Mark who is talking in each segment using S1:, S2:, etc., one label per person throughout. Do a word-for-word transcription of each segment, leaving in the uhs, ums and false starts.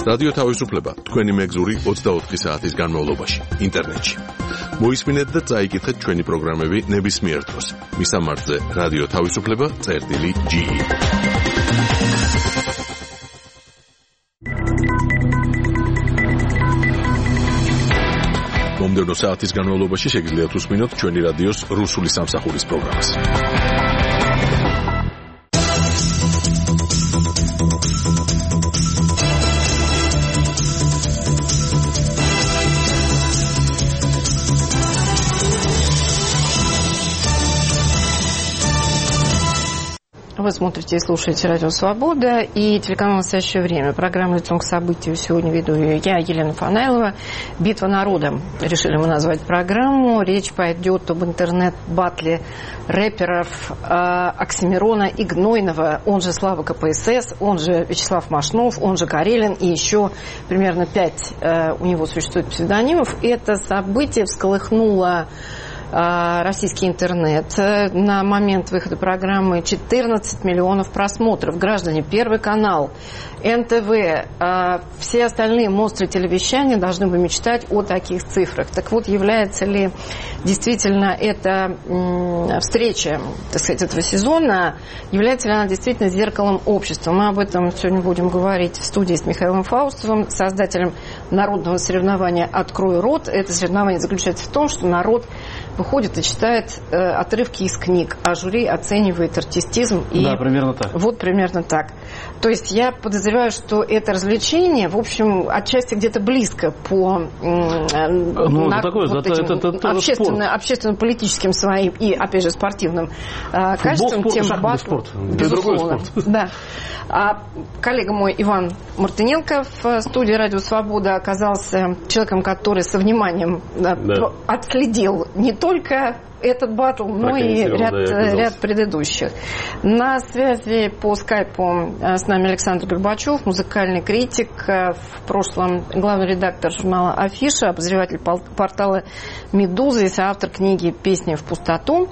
S1: რადიო თავისუფლება თქვენი მეგზური ოცდაოთხი საათის განმავლობაში ინტერნეტში. მოისმინეთ და წაიკითხეთ ჩვენი პროგრამები ნებისმიერ დროს. მისამართზე რადიო თავისუფლება წერტილი ჯი. მომდევნო საათის განმავლობაში შეგიძლიათ უსმინოთ ჩვენი რადიოს რუსული სამსახურის პროგრამას.
S2: Вы смотрите и слушаете Радио Свобода и телеканал «Настоящее время». Программу «Лицом к событию» сегодня веду я, Елена Фанайлова. «Битва народа» решили мы назвать программу. Речь пойдет об интернет-баттле рэперов э, Оксимирона и Гнойного, он же Слава КПСС, он же Вячеслав Машнов, он же Карелин, и еще примерно пять э, у него существует псевдонимов. Это событие всколыхнуло российский интернет. На момент выхода программы четырнадцать миллионов просмотров. Граждане, Первый канал, эн тэ вэ, все остальные монстры телевещания должны бы мечтать о таких цифрах. Так вот, является ли действительно эта встреча, так сказать, этого сезона, является ли она действительно зеркалом общества? Мы об этом сегодня будем говорить в студии с Михаилом Фаустовым, создателем народного соревнования «Открой рот». Это соревнование заключается в том, что народ выходит и читает э, отрывки из книг, а жюри оценивает артистизм. И
S3: да, примерно так.
S2: Вот примерно так. То есть я подозреваю, что это развлечение, в общем, отчасти где-то близко по э,
S3: ну, на, такое, вот это,
S2: этим
S3: это, это, это
S2: общественно, общественно-политическим своим и, опять же, спортивным э, качествам.
S3: Футбол,
S2: тем
S3: шахматный спорт.
S2: Безусловно. Да. А коллега мой Иван Мартыненко в студии «Радио Свобода» оказался человеком, который со вниманием да. отследил не только этот батл, но и ряд, да, ряд предыдущих. На связи по скайпу с нами Александр Горбачев, музыкальный критик, в прошлом главный редактор журнала «Афиша», обозреватель портала «Медуза» и соавтор книги «Песни в пустоту».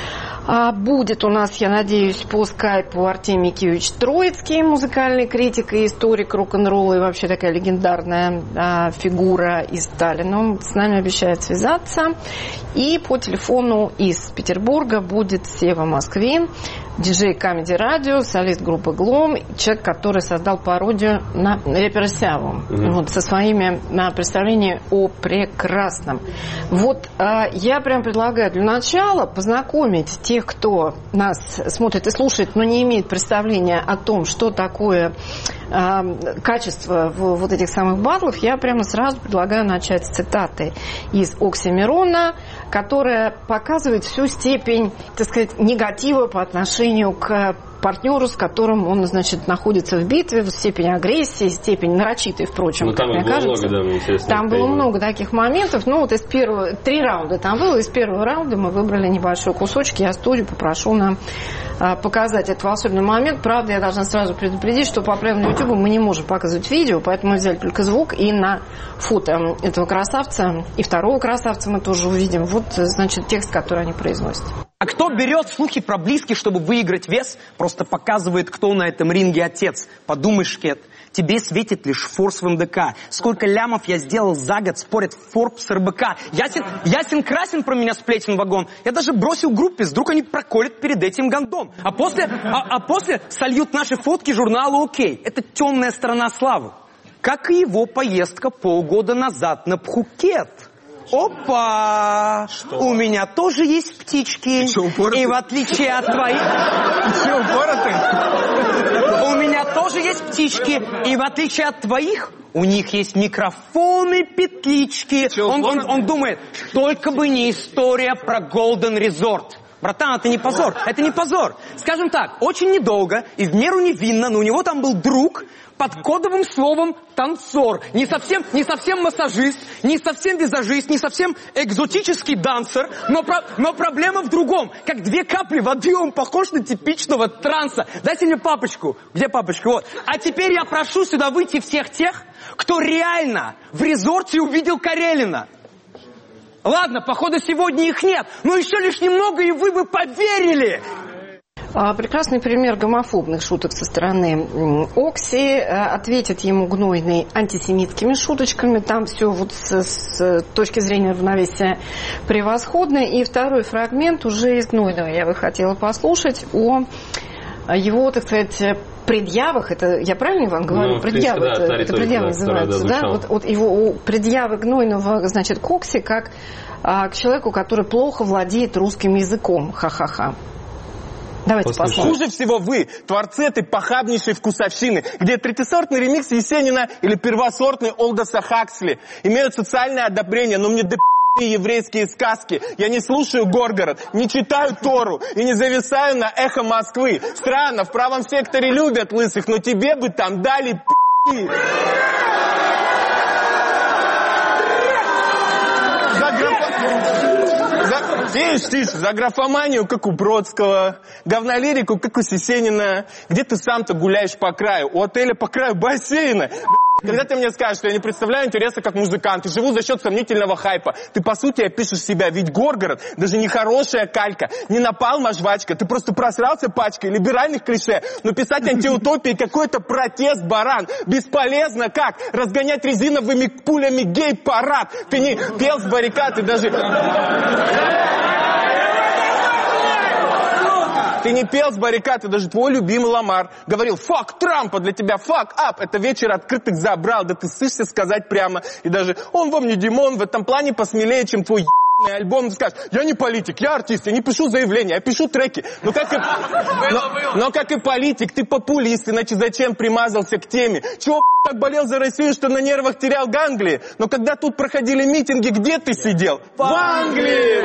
S2: А будет у нас, я надеюсь, по скайпу Артемий Киевич Троицкий, музыкальный критик и историк рок-н-ролла, и вообще такая легендарная а, фигура из Сталина. Он с нами обещает связаться. И по телефону из Петербурга будет Сева Москвин, диджей Comedy Radio, солист группы Глом, человек, который создал пародию на рэпера Сяву, mm-hmm. вот, со своими на представлением о прекрасном. Вот а, я прям предлагаю для начала познакомить тех, кто нас смотрит и слушает, но не имеет представления о том, что такое а, качество в, вот этих самых батлов. Я прямо сразу предлагаю начать с цитаты из Оксимирона, которая показывает всю степень, так сказать, негатива по отношению к партнеру, с которым он, значит, находится в битве, степень агрессии, степень нарочитой, впрочем, ну,
S3: там
S2: мне
S3: было
S2: кажется.
S3: Много, да, естественно,
S2: там было много таких моментов. Ну, вот из первого, три раунда там было, из первого раунда мы выбрали небольшой кусочек. Я студию попрошу нам а, показать этот волшебный момент. Правда, я должна сразу предупредить, что по правилам YouTube мы не можем показывать видео, поэтому мы взяли только звук, и на фото этого красавца и второго красавца мы тоже увидим. Вот, значит, текст, который они произносят.
S4: А кто берет слухи про близких, чтобы выиграть вес, просто показывает, кто на этом ринге отец. Подумай, Шкет, тебе светит лишь форс в эм дэ ка. Сколько лямов я сделал за год, спорят Forbes, эр бэ ка. Ясен, ясен красен про меня сплетен вагон. Я даже бросил группе, вдруг они проколят перед этим гондом. А после, а, а после сольют наши фотки журналу «Окей». Это темная сторона славы. Как и его поездка полгода назад на Пхукет. Опа!
S5: Что?
S4: У меня тоже есть птички.
S5: Что, упоротый?
S4: И в отличие от твоих...
S5: Че, упоротый?
S4: У меня тоже есть птички. И в отличие от твоих, у них есть микрофоны, петлички.
S5: Че,
S4: он, он, он думает, только бы не история про Golden Resort. Братан, это не позор, это не позор. Скажем так, очень недолго и в меру невинно, но у него там был друг под кодовым словом танцор. Не совсем, не совсем массажист, не совсем визажист, не совсем экзотический дансер, но, про, но проблема в другом. Как две капли воды он похож на типичного транса. Дайте мне папочку. Где папочка? Вот. А теперь я прошу сюда выйти всех тех, кто реально в резорте увидел Карелина. Ладно, походу сегодня их нет, но еще лишь немного, и вы бы поверили.
S2: Прекрасный пример гомофобных шуток со стороны Окси. Ответит ему Гнойный антисемитскими шуточками. Там все вот с, с точки зрения равновесия превосходно. И второй фрагмент уже из Гнойного я бы хотела послушать о его, так сказать, предъявах. Это я правильно, Иван, говорю? Ну, предъявы, принципе, да, это, это предъявы называется. Да, вот, вот его предъявы Гнойного, значит, к Окси как а, к человеку, который плохо владеет русским языком. Ха-ха-ха. Давайте послушаем.
S6: Хуже всего вы, творцы этой похабнейшей вкусовщины, где третьесортный ремикс Есенина или первосортный Олдоса Хаксли имеют социальное одобрение, но мне до еврейские сказки. Я не слушаю Горгород, не читаю Тору и не зависаю на эхо Москвы. Странно, в правом секторе любят лысых, но тебе бы там дали пи***и. За графо... За... Тише, тише. За графоманию, как у Бродского. Говнолирику, как у Сесенина. Где ты сам-то гуляешь по краю? У отеля по краю бассейна. Когда ты мне скажешь, что я не представляю интереса как музыкант и живу за счет сомнительного хайпа, ты по сути опишешь себя, ведь Горгород даже не хорошая калька, не напалм, а жвачка, ты просто просрался пачкой либеральных клише, но писать антиутопии какой-то протест, баран, бесполезно как разгонять резиновыми пулями гей-парад, ты не пел с баррикад и даже... Ты не пел с баррикад, и даже твой любимый Ламар говорил: «Фак Трампа, для тебя фак ап». Это вечер открытых забрал, да ты сышься сказать прямо. И даже он вам не Димон, в этом плане посмелее, чем твой ебаный альбом. Ты скажешь: «Я не политик, я артист, я не пишу заявления, я пишу треки». Но как и, но, но как и политик, ты популист, иначе зачем примазался к теме? Чего так болел за Россию, что на нервах терял ганглии? Но когда тут проходили митинги, где ты сидел? В Англии!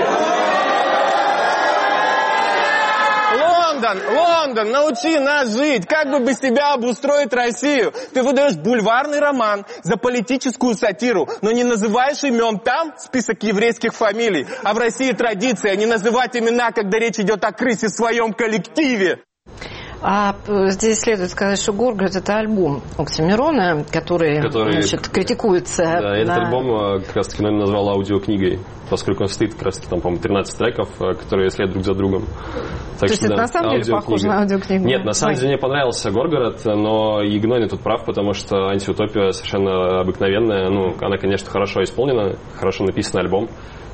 S6: Лондон, Лондон, научи нас жить, как бы без тебя обустроить Россию. Ты выдаешь бульварный роман за политическую сатиру, но не называешь имен там, список еврейских фамилий. А в России традиция не называть имена, когда речь идет о крысе в своем коллективе.
S2: А здесь следует сказать, что Горгород — это альбом Оксимирона, который, который значит, критикуется.
S3: Да,
S2: на...
S3: этот альбом как раз таки назвал аудиокнигой, поскольку он стоит как раз таки там, по-моему, тринадцать треков, которые следуют друг за другом. Так
S2: То есть
S3: что,
S2: это
S3: да,
S2: на самом деле похоже на аудиокнигу?
S3: Нет, на самом деле мне понравился Горгород, но и Гнойный тут прав, потому что антиутопия совершенно обыкновенная. Ну, она, конечно, хорошо исполнена, хорошо написан альбом,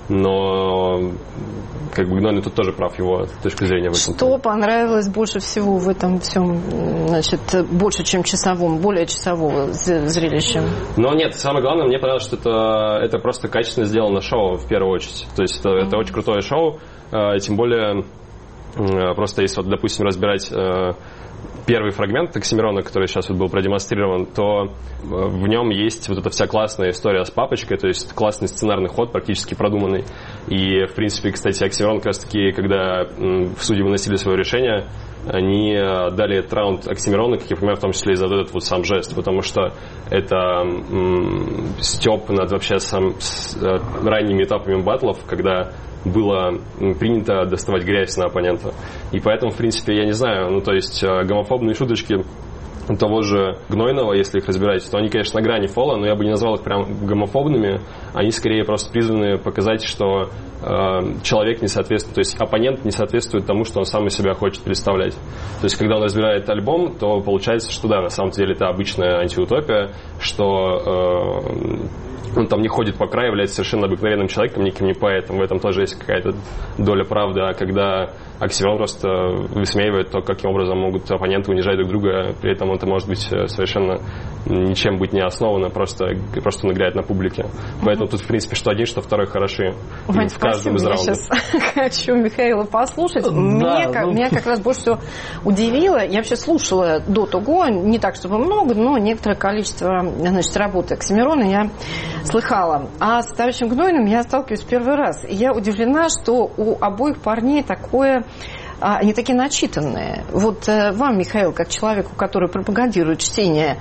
S3: но как бы Гнойный тут тоже прав, его точка зрения в этом.
S2: Что понравилось больше всего в этом всем, значит, больше, чем часовом, более часового зрелища?
S3: Но нет, самое главное, мне понравилось, что это, это просто качественно сделано шоу, в первую очередь. То есть это, mm-hmm. это очень крутое шоу, тем более просто если, вот, допустим, разбирать первый фрагмент Оксимирона, который сейчас вот был продемонстрирован, то в нем есть вот эта вся классная история с папочкой, то есть классный сценарный ход, практически продуманный. И, в принципе, кстати, Оксимирон как раз таки, когда в суде выносили свое решение, они дали этот раунд Оксимирону, как я понимаю, в том числе и за этот вот сам жест, потому что это м- стёб над вообще сам, с, ранними этапами баттлов, когда было принято доставать грязь на оппонента. И поэтому, в принципе, я не знаю, ну, то есть гомофобные шуточки того же Гнойного, если их разбирать, то они, конечно, на грани фола, но я бы не назвал их прям гомофобными. Они скорее просто призваны показать, что э, человек не соответствует, то есть оппонент не соответствует тому, что он сам из себя хочет представлять. То есть, когда он разбирает альбом, то получается, что да, на самом деле это обычная антиутопия, что э, он там не ходит по краю, является совершенно обыкновенным человеком, никаким не поэтом. В этом тоже есть какая-то доля правды. А когда Оксимирон просто высмеивает то, каким образом могут оппоненты унижать друг друга, при этом это может быть совершенно ничем быть не основано, просто, просто он играет на публике. Поэтому тут, в принципе, что один, что второй хороши.
S2: Вань,
S3: в каждом из раундов.
S2: Я сейчас хочу Михаила послушать. Да, мне, ну... как, меня как раз больше всего удивило. Я вообще слушала до того, не так, чтобы много, но некоторое количество, значит, работы Оксимирона я слыхала. А с товарищем Гнойным я сталкиваюсь в первый раз. И я удивлена, что у обоих парней такое... Они такие начитанные. Вот вам, Михаил, как человеку, который пропагандирует чтение,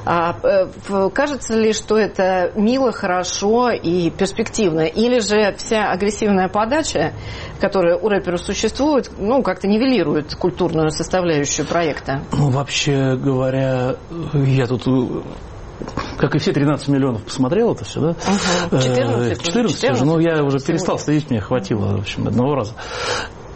S2: кажется ли, что это мило, хорошо и перспективно? Или же вся агрессивная подача, которая у рэперов существует, ну, как-то нивелирует культурную составляющую проекта?
S7: Ну, вообще говоря, я тут... Как и все тринадцать миллионов посмотрел это все, да?
S2: Угу. четырнадцать.
S7: четырнадцать, четырнадцать, ну я уже пересстал следить, мне хватило, в общем, одного раза.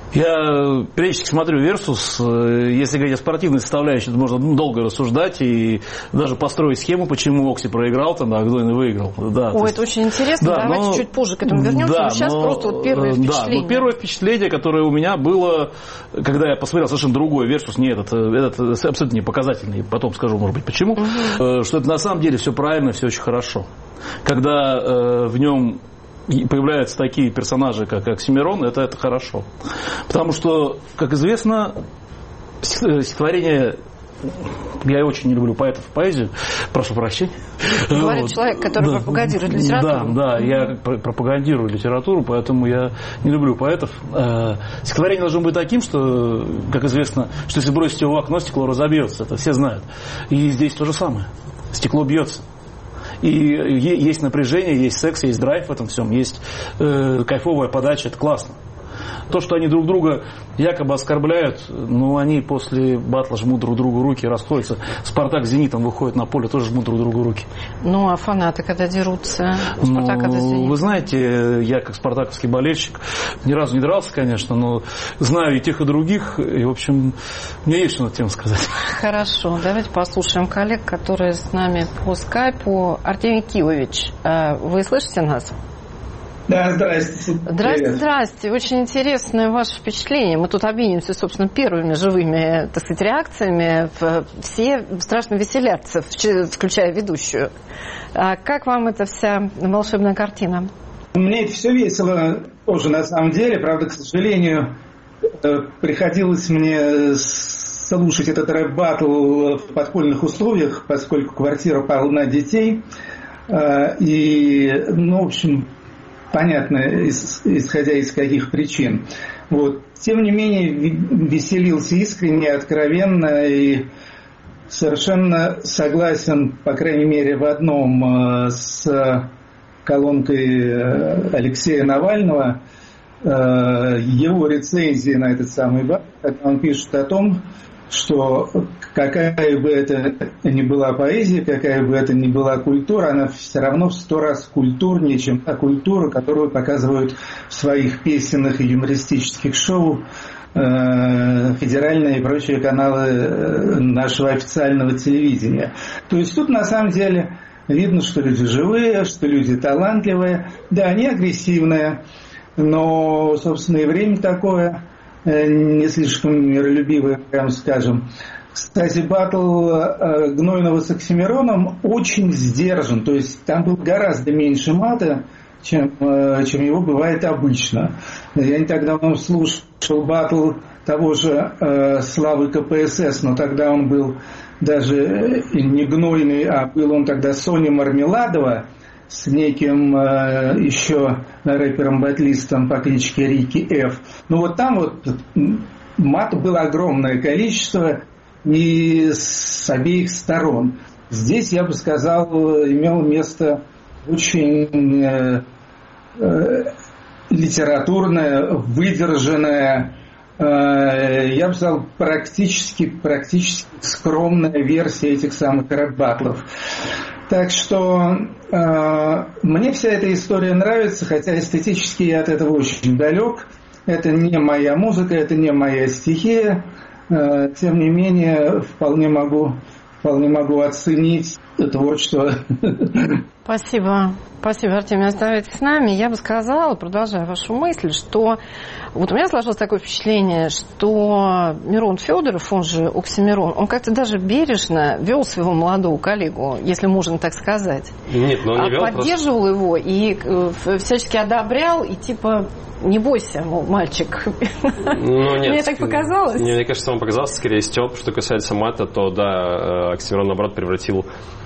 S7: Я периодически смотрю «Версус». Если говорить о спортивной составляющей, то можно долго рассуждать и даже построить схему, почему Окси проиграл, там, а Гнойный выиграл. Да,
S2: О,
S7: есть...
S2: это очень интересно.
S7: Да,
S2: Давайте
S7: но...
S2: чуть позже к этому вернемся.
S7: Да,
S2: но сейчас
S7: но...
S2: просто вот первое впечатление.
S7: Да, но первое впечатление, которое у меня было, когда я посмотрел совершенно другой «Версус», не этот, этот абсолютно не показательный, потом скажу, может быть, почему, угу. что это на самом деле все правильно, все очень хорошо. Когда э, в нем появляются такие персонажи, как Оксимирон, это, это хорошо. Потому что, как известно, стихотворение... Я очень не люблю поэтов и поэзию, прошу прощения.
S2: Говорит
S7: вот.
S2: человек, который да, да, пропагандирует литературу.
S7: Да, да, я пропагандирую литературу, поэтому я не люблю поэтов. Стихотворение должно быть таким, что, как известно, что если бросить его в окно, стекло разобьется. Это все знают. И здесь то же самое. Стекло бьется. И есть напряжение, есть секс, есть драйв в этом всем, есть э, кайфовая подача, это классно. То, что они друг друга якобы оскорбляют, ну, они после батла жмут друг другу руки и расходятся. «Спартак» с «Зенитом» выходит на поле, тоже жмут друг другу руки.
S2: Ну, а фанаты, когда дерутся? «Спартак»,
S7: ну,
S2: когда «Зенит»?
S7: Вы знаете, я как спартаковский болельщик ни разу не дрался, конечно, но знаю и тех, и других, и, в общем, мне есть что на тему сказать.
S2: Хорошо, давайте послушаем коллег, которые с нами по скайпу. Артемий Кивович, вы слышите нас?
S8: Да, здрасте.
S2: Здрасте, здрасте. Очень интересное ваше впечатление. Мы тут обмениваемся, собственно, первыми живыми, так сказать, реакциями. Все страшно веселятся, включая ведущую. А как вам эта вся волшебная картина?
S8: Мне это все весело тоже, на самом деле. Правда, к сожалению, приходилось мне слушать этот рэп-баттл в подпольных условиях, поскольку квартира полна детей. И, ну, в общем... Понятно, исходя из каких причин. Вот. Тем не менее, веселился искренне, откровенно и совершенно согласен, по крайней мере, в одном с колонкой Алексея Навального, его рецензии на этот самый баттл, когда он пишет о том, что какая бы это ни была поэзия, какая бы это ни была культура, она все равно в сто раз культурнее, чем та культура, которую показывают в своих песенных и юмористических шоу э, федеральные и прочие каналы нашего официального телевидения. То есть тут на самом деле видно, что люди живые, что люди талантливые, да, они агрессивные, но, собственно, и время такое... не слишком миролюбивые, прямо скажем. Кстати, баттл Гнойного с Оксимироном очень сдержан, то есть там был гораздо меньше мата, чем, чем его бывает обычно. Я не так давно слушал баттл того же э, Славы КПСС, но тогда он был даже не Гнойный, а был он тогда Соня Мармеладова, с неким э, еще рэпером-батлистом по кличке Рики Ф. Ну вот там вот мата было огромное количество и с обеих сторон. Здесь, я бы сказал, имел место очень э, э, литературная, выдержанная, э, я бы сказал, практически, практически скромная версия этих самых рэп-баттлов. Так что э, мне вся эта история нравится, хотя эстетически я от этого очень далек. Это не моя музыка, это не моя стихия. Э, тем не менее, вполне могу, вполне могу оценить творчество.
S2: Спасибо. Спасибо, Артемий, оставайтесь с нами. Я бы сказала, продолжая вашу мысль, что вот у меня сложилось такое впечатление, что Мирон Федоров, он же Оксимирон, он как-то даже бережно вел своего молодого коллегу, если можно так сказать.
S3: Нет, но он не вел,
S2: поддерживал просто... его и всячески одобрял, и типа не бойся, мол, мальчик.
S3: Ну, нет,
S2: мне так показалось.
S3: Мне, мне кажется, вам показалось скорее стёб. Что касается мата, то да, Оксимирон, наоборот, превратил...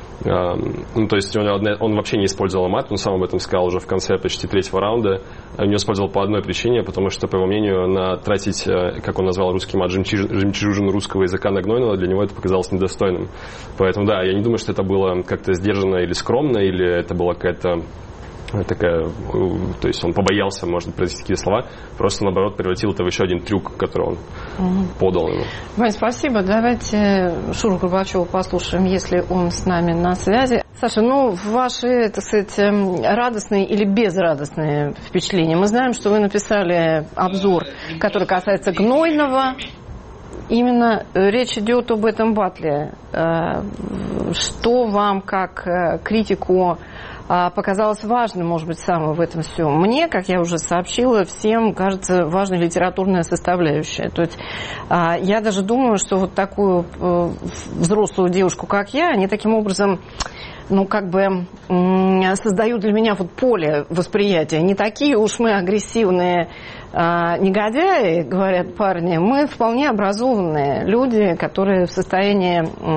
S3: Ну, то есть он, он вообще не использовал мат, он сам об этом сказал уже в конце почти третьего раунда. Он не использовал по одной причине, потому что, по его мнению, на тратить, как он назвал русский мат, жемчужину русского языка на Гнойного, для него это показалось недостойным. Поэтому, да, я не думаю, что это было как-то сдержанно или скромно, или это была какая-то такая, то есть он побоялся, может, произнести такие слова, просто, наоборот, превратил это в еще один трюк, который он угу. подал ему.
S2: Вань, спасибо. Давайте Шуру Горбачева послушаем, если он с нами на связи. Саша, ну, ваши, так сказать, радостные или безрадостные впечатления. Мы знаем, что вы написали обзор, который касается Гнойного. Именно речь идет об этом батле. Что вам, как критику, показалось важным, может быть, самое в этом всем? Мне, как я уже сообщила, всем кажется важной литературная составляющая. То есть я даже думаю, что вот такую взрослую девушку, как я, они таким образом, ну, как бы создают для меня вот поле восприятия. Не такие уж мы агрессивные негодяи, говорят парни, мы вполне образованные люди, которые в состоянии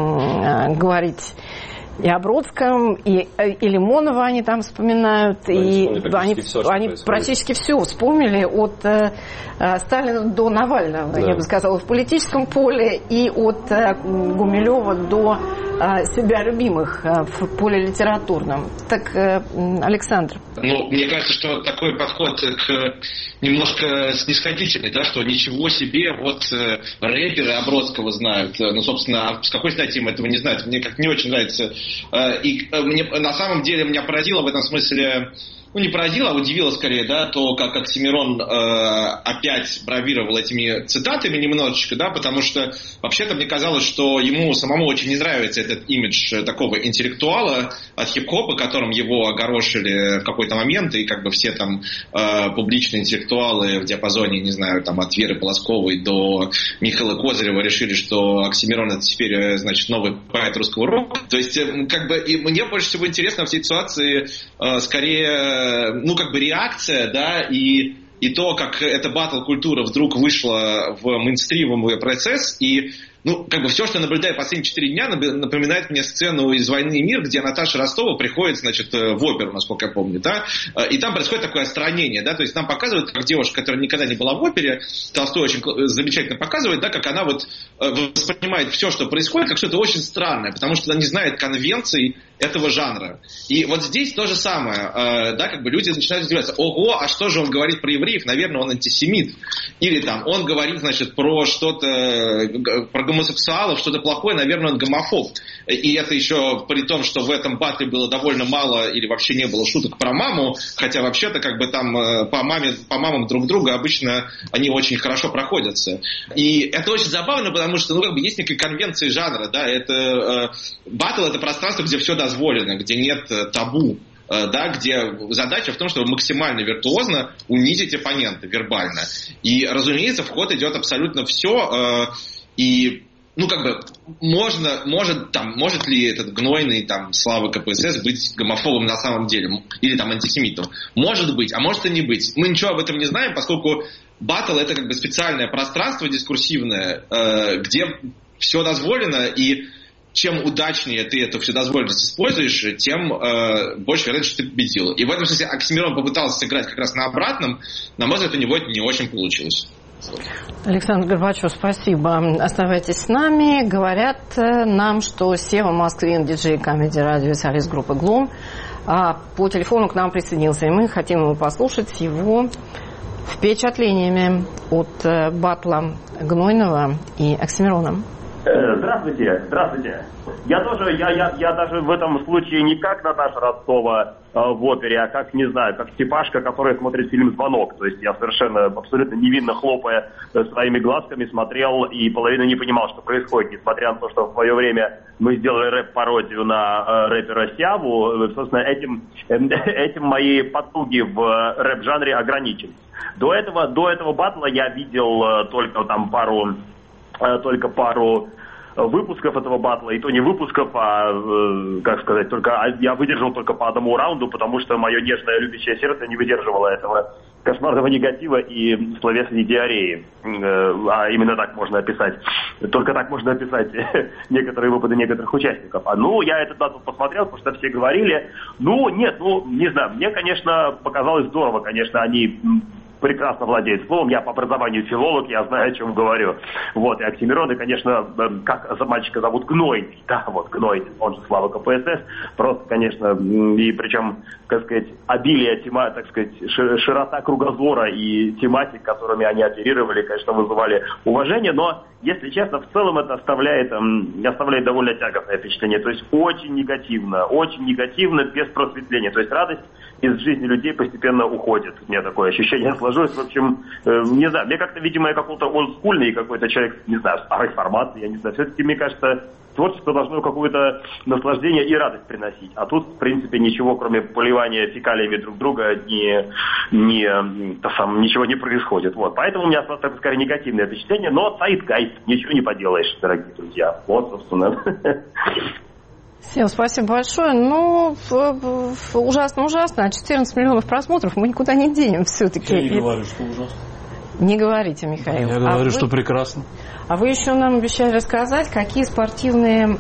S2: говорить и о Бродском, и, и Лимонова они там вспоминают,
S3: они
S2: и
S3: практически
S2: они,
S3: все,
S2: они практически все вспомнили, от э, Сталина до Навального, да. Я бы сказала, в политическом поле, и от э, Гумилева до э, себя любимых э, в поле литературном. Так, э, Александр.
S9: Ну, мне кажется, что такой подход к немножко снисходительный, да, что ничего себе, вот э, рэперы о Бродского знают. Ну, собственно, с какой стати им этого не знают? Мне как не очень нравится. И мне, на самом деле меня поразило в этом смысле, ну не поразило, а удивило скорее, да, то, как Оксимирон э, опять бравировал этими цитатами немножечко, да, потому что вообще-то мне казалось, что ему самому очень не нравится этот имидж такого интеллектуала от хип-хопа, которым его огорошили в какой-то момент, и как бы все там э, публичные интеллектуалы в диапазоне, не знаю, там от Веры Полосковой до Михаила Козырева решили, что Оксимирон это теперь, значит, новый поэт русского рока. То есть, как бы, и мне больше всего интересно в этой ситуации э, скорее ну, как бы реакция, да, и, и то, как эта батл-культура вдруг вышла в мейнстримовый процесс, и, ну, как бы все, что я наблюдаю последние четыре дня, напоминает мне сцену из «Войны и мир», где Наташа Ростова приходит, значит, в оперу, насколько я помню, да, и там происходит такое отстранение, да, то есть нам показывают, как девушка, которая никогда не была в опере, Толстой очень замечательно показывает, да, как она вот воспринимает все, что происходит, как что-то очень странное, потому что она не знает конвенций этого жанра. И вот здесь то же самое, да, как бы люди начинают удивляться, ого, а что же он говорит про евреев, наверное, он антисемит, или там, он говорит, значит, про что-то, про гомосексуалов, что-то плохое, наверное, он гомофоб. И это еще при том, что в этом батле было довольно мало или вообще не было шуток про маму, хотя вообще-то как бы там по, маме, по мамам друг друга обычно они очень хорошо проходятся. И это очень забавно, потому что, ну, как бы есть некие конвенции жанра, да, это э, батл — это пространство, где все дозволено, где нет э, табу. Да, где задача в том, чтобы максимально виртуозно унизить оппонента вербально. И, разумеется, в ход идет абсолютно все. Э, и, ну, как бы, можно, может, там, может ли этот гнойный там, Слава КПСС быть гомофобом на самом деле? Или там антисемитом? Может быть, а может и не быть. Мы ничего об этом не знаем, поскольку баттл — это как бы специальное пространство дискурсивное, э, где все дозволено, и чем удачнее ты эту вседозволенность используешь, тем э, больше вероятность, что ты победил. И в этом смысле Оксимирон попытался сыграть как раз на обратном. На мой взгляд, у него это не очень получилось.
S2: Александр Горбачев, спасибо. Оставайтесь с нами. Говорят нам, что Сева Москвин, диджей Comedy Radio и солист группы Gloom, по телефону к нам присоединился. И мы хотим его послушать с его впечатлениями от батла Гнойного и Оксимирона.
S10: Здравствуйте, здравствуйте. Я тоже, я, я, я даже в этом случае не как Наташа Ростова э, в опере, а как, не знаю, как Степашка, который смотрит фильм «Звонок». То есть я совершенно, абсолютно невинно хлопая своими глазками смотрел и половину не понимал, что происходит, несмотря на то, что в свое время мы сделали рэп-пародию на э, рэпера Сяву. Собственно, этим, э, этим мои потуги в рэп-жанре ограничились. До этого, до этого батла я видел э, только там пару... только пару выпусков этого батла, и то не выпусков, а, э, как сказать, только я выдержал только по одному раунду, потому что мое нежное любящее сердце не выдерживало этого кошмарного негатива и словесной диареи. Э, а именно так можно описать. Только так можно описать некоторые выпады некоторых участников. А ну, я этот батл посмотрел, потому что все говорили. Ну, нет, ну, не знаю, мне, конечно, показалось здорово, конечно, они прекрасно владеет словом. Я по образованию филолог, я знаю, о чем говорю. Вот, и Оксимирон, и, конечно, как за мальчика зовут, Гнойный. Да, вот, Гнойный, он же Слава КПСС. Просто, конечно, и причем, как сказать, обилие, тема, так сказать, широта кругозора и тематик, которыми они оперировали, конечно, вызывали уважение, но, если честно, в целом это оставляет, оставляет довольно тягостное впечатление. То есть очень негативно, очень негативно, без просветления. То есть радость из жизни людей постепенно уходит. У меня такое ощущение сложилось. В общем, э, не знаю, мне как-то, видимо, я какой-то олдскульный какой-то человек, не знаю, старой формации, я не знаю. Все-таки, мне кажется, творчество должно какое-то наслаждение и радость приносить. А тут, в принципе, ничего, кроме поливания фекалиями друг друга, не, не, то сам, ничего не происходит. Вот. Поэтому у меня осталось, скорее, негативное впечатление, но сайт-гайд, ничего не поделаешь, дорогие друзья. Вот, собственно.
S2: Всем спасибо большое. Ну, ужасно-ужасно. А четырнадцать миллионов просмотров мы никуда не денем все-таки.
S7: Я не говорю, что ужасно.
S2: Не говорите, Михаил.
S7: Я говорю,
S2: а
S7: что
S2: вы...
S7: прекрасно.
S2: А вы еще нам обещали рассказать, какие спортивные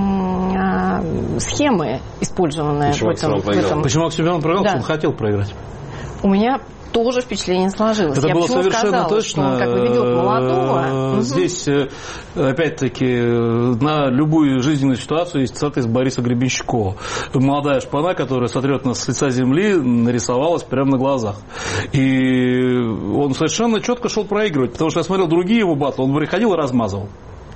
S2: м- схемы использованы в этом, в этом...
S7: Почему Оксимирон проиграл? Да. Потому что он хотел проиграть.
S2: У меня тоже впечатление сложилось.
S7: Это
S2: Я
S7: было совершенно
S2: сказала,
S7: точно.
S2: Что он как бы ведет молодого.
S7: Здесь, опять-таки, на любую жизненную ситуацию есть цитата из Бориса Гребенщикова. Молодая шпана, которая сотрет нас с лица земли, нарисовалась прямо на глазах. И он совершенно четко шел проигрывать, потому что я смотрел другие его батлы, он приходил и размазывал.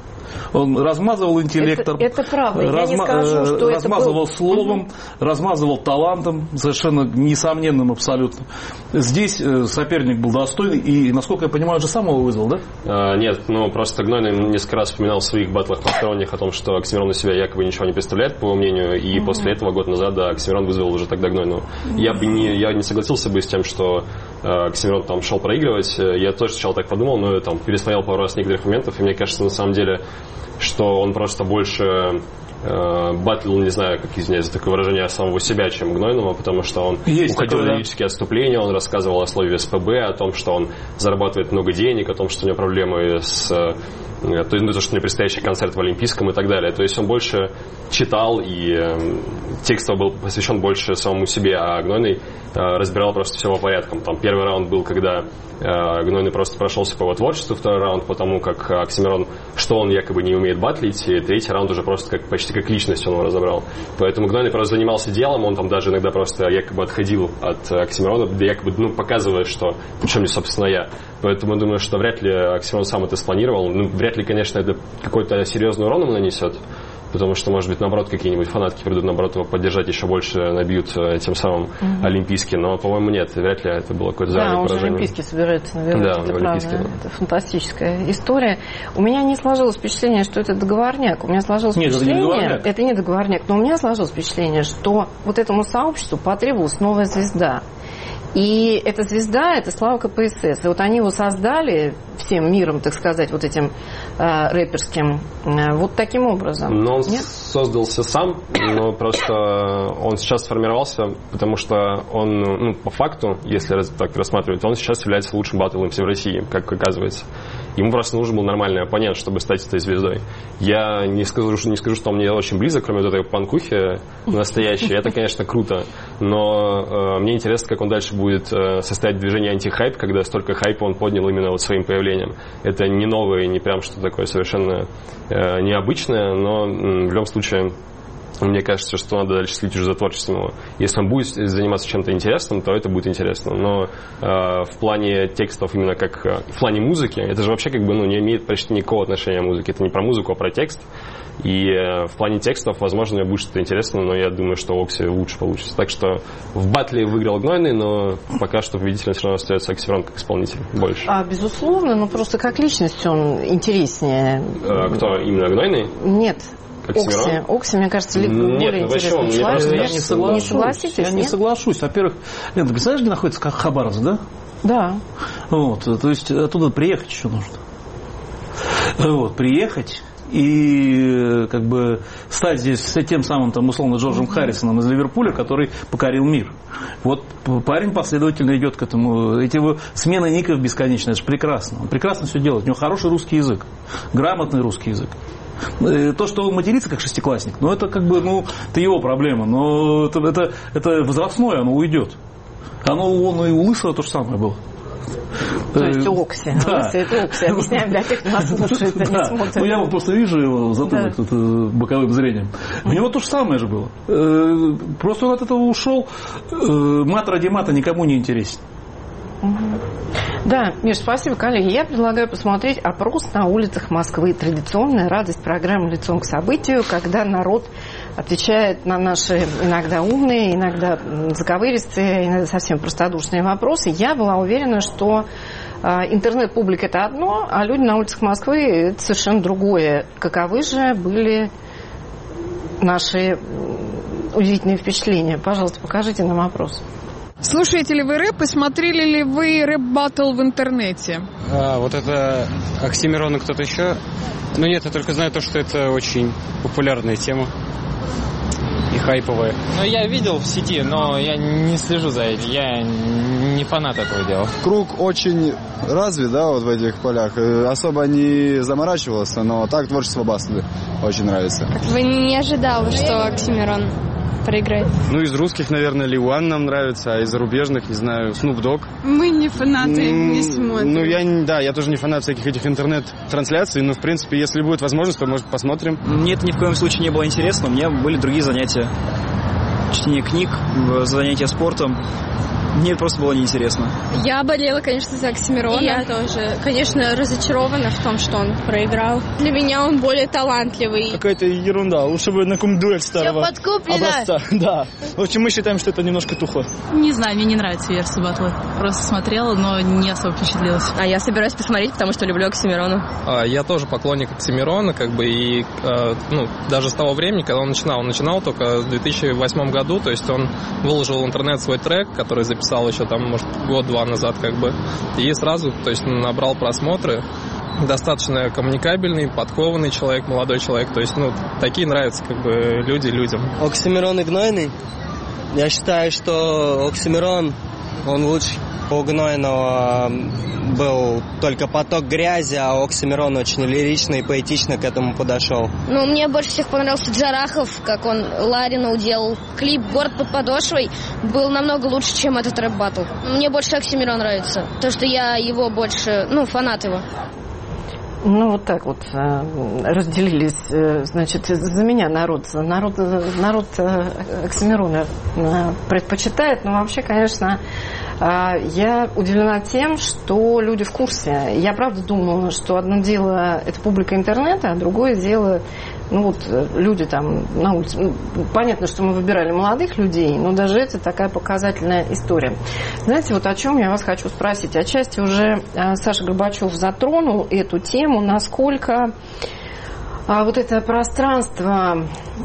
S7: Он размазывал интеллектом,
S2: это, это правда. Я
S7: разма-
S2: не скажу, что
S7: размазывал
S2: это был...
S7: словом, угу. размазывал талантом, совершенно несомненным абсолютно. Здесь соперник был достойный и, насколько я понимаю, же сам его вызвал, да?
S3: А, нет, ну просто Гнойный несколько раз вспоминал в своих батлах посторонних о том, что Оксимирон из себя якобы ничего не представляет, по его мнению, и угу. после этого, год назад, да, Оксимирон вызвал уже тогда Гнойного. Угу. Я бы не, я не согласился бы с тем, что э, Оксимирон там шел проигрывать. Я тоже сначала так подумал, но я там пересмотрел пару раз некоторых моментов, и мне кажется, на самом деле, что он просто больше э, батлил, не знаю, как извиняюсь за такое выражение, самого себя, чем Гнойного, потому что он Есть уходил в лирические отступления, он рассказывал о слове СПБ, о том, что он зарабатывает много денег, о том, что у него проблемы с... То, ну, то, что у него предстоящий концерт в Олимпийском и так далее. То есть он больше читал, и э, текст был посвящен больше самому себе, а Гнойный э, разбирал просто все по порядкам. Там первый раунд был, когда э, Гнойный просто прошелся по его творчеству, второй раунд по тому, как Оксимирон, что он якобы не умеет батлить, и третий раунд уже просто как, почти как личность он его разобрал. Поэтому Гнойный просто занимался делом, он там даже иногда просто якобы отходил от Оксимирона, якобы, ну, показывая, что причем не, собственно, я. Поэтому я думаю, что вряд ли Оксимирон сам это спланировал. Ну, вряд ли, конечно, это какой-то серьезный урон ему нанесет, потому что, может быть, наоборот, какие-нибудь фанатки придут, наоборот, его поддержать еще больше, набьют тем самым mm-hmm. олимпийские. Но, по-моему, нет, вряд ли это было какое-то заранее
S2: да,
S3: поражение.
S2: Да, он же олимпийский собирается, наверное,
S3: да,
S2: это правда.
S3: Да.
S2: Это фантастическая история. У меня не сложилось впечатление, что это договорняк. У меня сложилось
S7: нет,
S2: впечатление...
S7: Это не договорняк.
S2: Это не договорняк, но у меня сложилось впечатление, что вот этому сообществу потребовалась новая звезда. И эта звезда, это Слава КПСС. И вот они его создали всем миром, так сказать, вот этим э, рэперским, э, вот таким образом.
S3: Но он
S2: Нет?
S3: создался сам, но просто он сейчас сформировался, потому что он, ну, по факту, если так рассматривать, он сейчас является лучшим батл эм си в России, как оказывается. Ему просто нужен был нормальный оппонент, чтобы стать этой звездой. Я не скажу, не скажу, что он мне очень близок, кроме вот этой панкухи настоящей. Это, конечно, круто. Но э, мне интересно, как он дальше будет э, состоять в движении антихайп, когда столько хайпа он поднял именно вот своим появлением. Это не новое, не прям что-то такое совершенно э, необычное, но э, в любом случае... Мне кажется, что надо дальше следить уже за творчеством его. Если он будет заниматься чем-то интересным, то это будет интересно. Но э, в плане текстов, именно как э, в плане музыки, это же вообще как бы ну, не имеет почти никакого отношения к музыке. Это не про музыку, а про текст. И э, в плане текстов, возможно, мне будет что-то интересное, но я думаю, что Окси лучше получится. Так что в батле выиграл Гнойный, но пока что победителем все равно остается Оксимирон как исполнитель больше.
S2: А, безусловно, но просто как личность он интереснее.
S3: Э, кто? Именно Гнойный?
S2: Нет. Окси, Окси, мне кажется, более
S3: нет,
S2: интересный человек.
S7: Я не соглашусь. Не согласитесь, я
S2: нет?
S7: не соглашусь. Во-первых, Лен, ты представляешь, где находится Хабаровск, да?
S2: Да.
S7: Вот, то есть оттуда приехать еще нужно. Вот, приехать и как бы стать здесь тем самым, там, условно, Джорджем Харрисоном из Ливерпуля, который покорил мир. Вот парень последовательно идет к этому. Эти его смены ников бесконечные, это же прекрасно. Он прекрасно все делает. У него хороший русский язык, грамотный русский язык. То, что он матерится как шестиклассник, ну это как бы, ну, это его проблема, но это, это, это возрастное, оно уйдет. Оно, он и у Лысого то же самое было.
S2: То есть Окси. Да. Это Окси. Объясняем для тех, кто нас слушает, а не смотрит.
S7: Ну, я вот просто вижу его затылок да. боковым зрением. У него то же самое же было. Просто он от этого ушел. Мат ради мата никому не интересен.
S2: Да, Миш, спасибо, коллеги. Я предлагаю посмотреть опрос на улицах Москвы. Традиционная радость программы «Лицом к событию», когда народ отвечает на наши иногда умные, иногда заковыристые, иногда совсем простодушные вопросы. Я была уверена, что интернет-публика – это одно, а люди на улицах Москвы – это совершенно другое. Каковы же были наши удивительные впечатления? Пожалуйста, покажите нам опрос.
S11: Слушаете ли вы рэп и смотрели ли вы рэп-баттл в интернете?
S12: А, вот это Оксимирон и кто-то еще? Ну нет, я только знаю то, что это очень популярная тема и хайповая.
S13: Ну, я видел в сети, но я не слежу за этим. Я не фанат этого дела.
S14: Круг очень развит, да, вот в этих полях. Особо не заморачивался, но так творчество Басты очень нравится.
S15: Вы не ожидали, что Оксимирон проиграет?
S12: Ну, из русских, наверное, Ливан нам нравится, а из зарубежных, не знаю, Snoop Dogg.
S11: Мы не фанаты,
S12: mm,
S11: не смотрим.
S12: Ну, я, да, я тоже не фанат всяких этих интернет-трансляций, но, в принципе, если будет возможность, то, может, посмотрим.
S16: Мне это ни в коем случае не было интересно, у меня были другие занятия. Чтение книг, занятия спортом. Мне это просто было неинтересно.
S15: Я болела, конечно, за Оксимирона.
S17: Я тоже. Конечно, разочарована в том, что он проиграл. Для меня он более талантливый.
S18: Какая-то ерунда. Лучше бы на каком дуэль старого образца. Да. В общем, мы считаем, что это немножко тухло.
S19: Не знаю, мне не нравится версия батла. Просто смотрела, но не особо впечатлилась.
S17: А я собираюсь посмотреть, потому что люблю Оксимирона.
S3: А, я тоже поклонник Оксимирона, как бы, и а, ну, даже с того времени, когда он начинал. Он начинал только в две тысячи восьмом году, то есть он выложил в интернет свой трек, который записал еще там, может, год-два назад, как бы, и сразу, то есть, набрал просмотры. Достаточно коммуникабельный, подкованный человек, молодой человек, то есть, ну, такие нравятся, как бы, люди людям.
S20: Оксимирон и Гнойный. Я считаю, что Оксимирон, он лучший. У Гнойного был только поток грязи, а Оксимирон очень лирично и поэтично к этому подошел.
S15: Ну, мне больше всех понравился Джарахов, как он Ларину делал. Клип «Город под подошвой» был намного лучше, чем этот рэп-баттл. Мне больше Оксимирон нравится, потому что я его больше, ну, фанат его.
S2: Ну, вот так вот разделились, значит, за меня народ. Народ, народ Оксимирона предпочитает, но вообще, конечно, я удивлена тем, что люди в курсе. Я правда думала, что одно дело это публика интернета, а другое дело, ну вот, люди там на улице. Ну, понятно, что мы выбирали молодых людей, но даже это такая показательная история. Знаете, вот о чем я вас хочу спросить. Отчасти уже Саша Горбачев затронул эту тему, насколько а, вот это пространство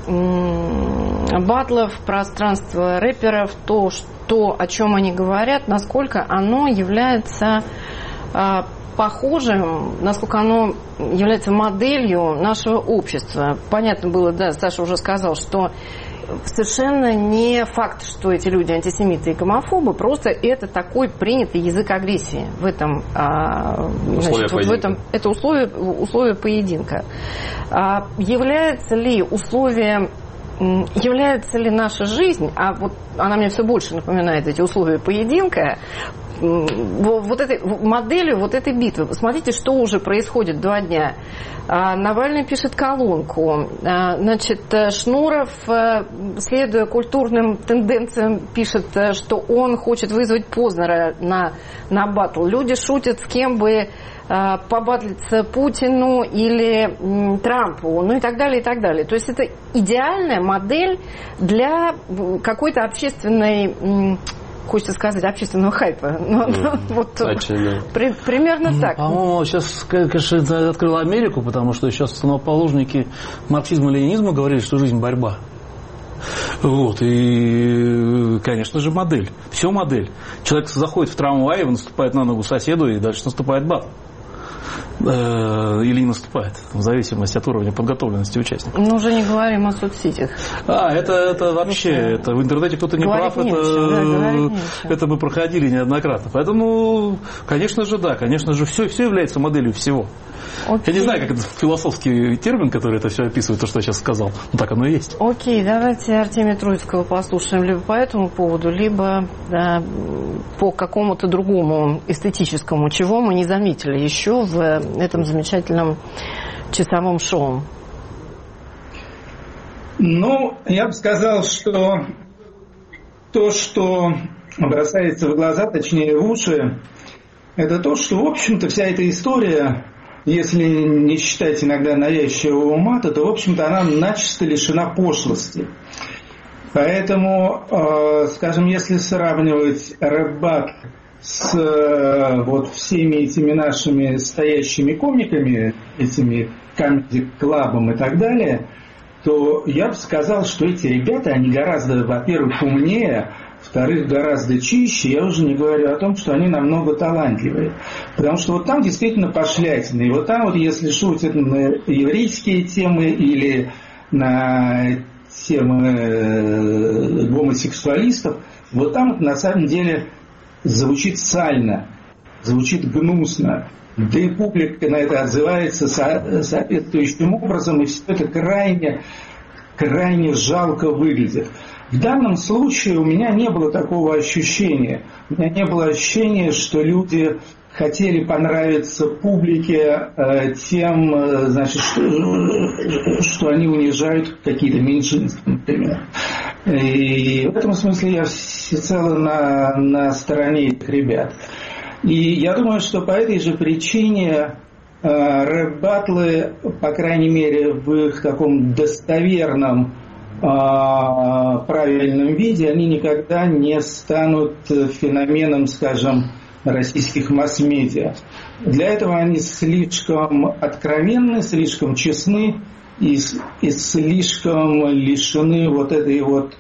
S2: м- батлов, пространство рэперов, то, что, о чем они говорят, насколько оно является а, похожим, насколько оно является моделью нашего общества. Понятно было, да, Саша уже сказал, что совершенно не факт, что эти люди антисемиты и гомофобы, просто это такой принятый язык агрессии в этом, а, значит, вот в этом это условие, условие поединка. А, является ли условие является ли наша жизнь, а вот она мне все больше напоминает эти условия поединка, вот этой моделью вот этой битвы. Смотрите, что уже происходит два дня. Навальный пишет колонку. Значит, Шнуров, следуя культурным тенденциям, пишет, что он хочет вызвать Познера на, на баттл. Люди шутят, с кем бы побатлиться Путину или Трампу, ну и так далее, и так далее. То есть это идеальная модель для какой-то общественной, хочется сказать, общественного хайпа. Ну, mm. вот, при, примерно mm. так.
S7: По-моему, сейчас, конечно, открыла Америку, потому что сейчас основоположники марксизма-ленинизма говорили, что жизнь – борьба. Вот, и, конечно же, модель. Все модель. Человек заходит в трамвай, наступает на ногу соседу, и дальше наступает бат. или не наступает, в зависимости от уровня подготовленности участников.
S2: Ну, уже не говорим о соцсетях.
S7: А, это, это вообще, это в интернете кто-то не
S2: говорить
S7: прав,
S2: не
S7: это,
S2: да,
S7: это мы проходили неоднократно. Поэтому, конечно же, да, конечно же, все, все является моделью всего.
S2: Окей.
S7: Я не знаю, как это философский термин, который это все описывает, то, что я сейчас сказал. Но так оно и есть.
S2: Окей, давайте Артемия Троицкого послушаем либо по этому поводу, либо да, по какому-то другому эстетическому, чего мы не заметили еще в этом замечательном часовом шоу.
S8: Ну, я бы сказал, что то, что бросается в глаза, точнее в уши, это то, что, в общем-то, вся эта история, если не считать иногда навязчивого мата, то, в общем-то, она начисто лишена пошлости. Поэтому, э, скажем, если сравнивать рэп-баттл с э, вот всеми этими нашими стоящими комиками, этими комеди-клабом и так далее, то я бы сказал, что эти ребята, они гораздо, во-первых, умнее, во-вторых, гораздо чище. Я уже не говорю о том, что они намного талантливее. Потому что вот там действительно пошлятина. И вот там вот, если шутят на еврейские темы или на темы гомосексуалистов, вот там вот на самом деле звучит сально, звучит гнусно. Да и публика на это отзывается соответствующим образом, и все это крайне, крайне жалко выглядит. В данном случае у меня не было такого ощущения. У меня не было ощущения, что люди хотели понравиться публике э, тем, э, значит, что, что они унижают какие-то меньшинства, например. И в этом смысле я всецело на, на стороне этих ребят. И я думаю, что по этой же причине э, рэп-баттлы, по крайней мере, в их таком достоверном правильном виде, они никогда не станут феноменом, скажем, российских масс-медиа. Для этого они слишком откровенны, слишком честны и, и слишком лишены вот этой вот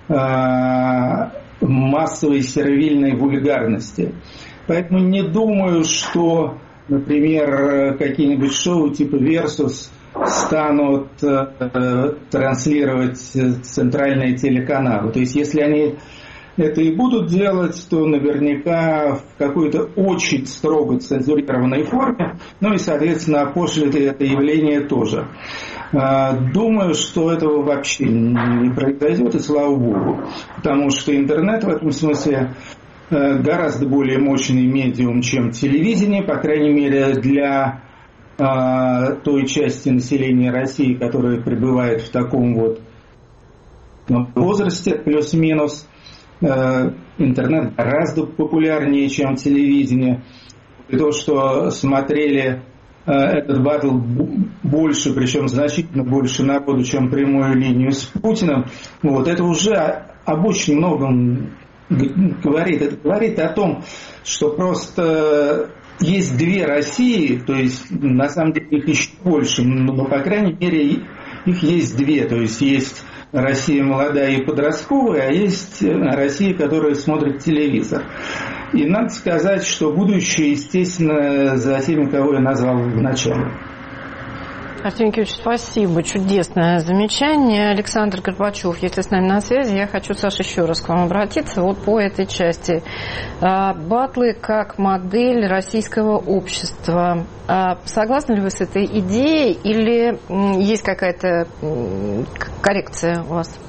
S8: а, массовой сервильной вульгарности. Поэтому не думаю, что, например, какие-нибудь шоу типа «Версус» станут э, транслировать центральные телеканалы. То есть, если они это и будут делать, то наверняка в какой-то очень строго цензурированной форме, ну и, соответственно, опошлят это явление тоже. Э, думаю, что этого вообще не произойдет, и слава богу. Потому что интернет в этом смысле э, гораздо более мощный медиум, чем телевидение, по крайней мере, для той части населения России, которая пребывает в таком вот возрасте, плюс-минус. Интернет гораздо популярнее, чем телевидение. И то, что смотрели этот баттл больше, причем значительно больше народу, чем прямую линию с Путиным, вот это уже об очень многом говорит. Это говорит о том, что просто есть две России, то есть на самом деле их еще больше, но по крайней мере их есть две. То есть есть Россия молодая и подростковая, а есть Россия, которая смотрит телевизор. И надо сказать, что будущее, естественно, за теми, кого я назвал в начале.
S2: Артемий Никитич, спасибо. Чудесное замечание. Александр Горбачев, если с нами на связи, я хочу, Саша, еще раз к вам обратиться вот по этой части. Баттлы как модель российского общества. Согласны ли вы с этой идеей или есть какая-то коррекция у вас?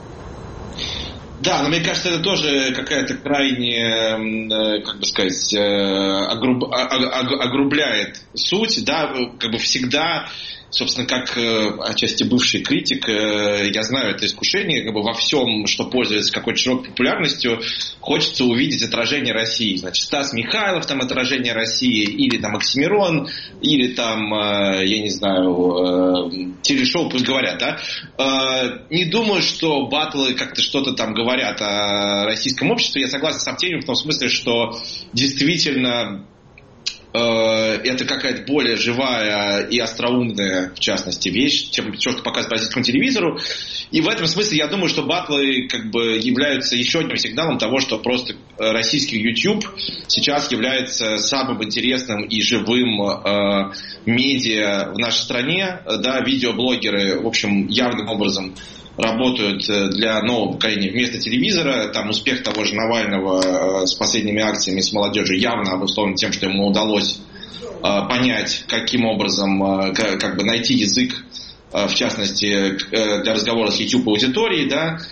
S9: Да, но мне кажется, это тоже какая-то крайне, как бы сказать, огруб... огрубляет суть, да, как бы всегда. Собственно, как э, отчасти бывший критик, э, я знаю это искушение, как бы во всем, что пользуется какой-то широкой популярностью, хочется увидеть отражение России. Значит, Стас Михайлов, там отражение России, или там Оксимирон, или там, э, я не знаю, э, телешоу, пусть говорят, да. Э, не думаю, что баттлы как-то что-то там говорят о российском обществе. Я согласен с Артемием в том смысле, что действительно это какая-то более живая и остроумная, в частности, вещь, чем все, что показывают по российскому телевизору. И в этом смысле я думаю, что батлы как бы являются еще одним сигналом того, что просто российский YouTube сейчас является самым интересным и живым э, медиа в нашей стране. Да, видеоблогеры, в общем, явным образом работают для нового поколения вместо телевизора. Там успех того же Навального с последними акциями с молодежью явно обусловлен тем, что ему удалось понять, каким образом как бы найти язык, в частности, для разговора с YouTube-аудиторией,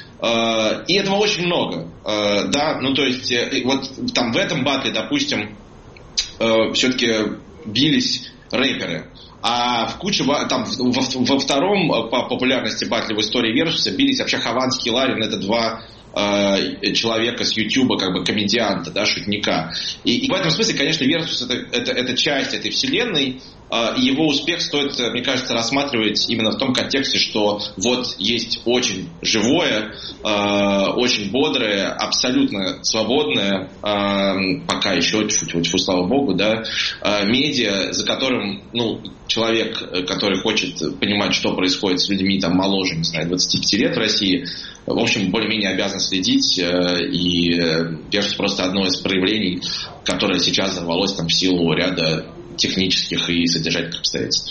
S9: да, и этого очень много, да, ну, то есть, вот там в этом батле, допустим, все-таки бились рэперы, а в куче, там, во, во втором по популярности батле в истории Версуса бились вообще Хованский и Ларин, это два э, человека с Ютуба, как бы комедианта, да, шутника. И, и в этом смысле, конечно, Версус это, это, это часть этой вселенной, э, и его успех стоит, мне кажется, рассматривать именно в том контексте, что вот есть очень живое, э, очень бодрое, абсолютно свободное, э, пока еще, тьфу-тьфу, слава богу, да, э, медиа, за которым, ну, человек, который хочет понимать, что происходит с людьми там моложе, не знаю, двадцати пяти лет в России, в общем, более-менее обязан следить, и Версус просто одно из проявлений, которое сейчас взорвалось там в силу ряда технических и содержательных обстоятельств.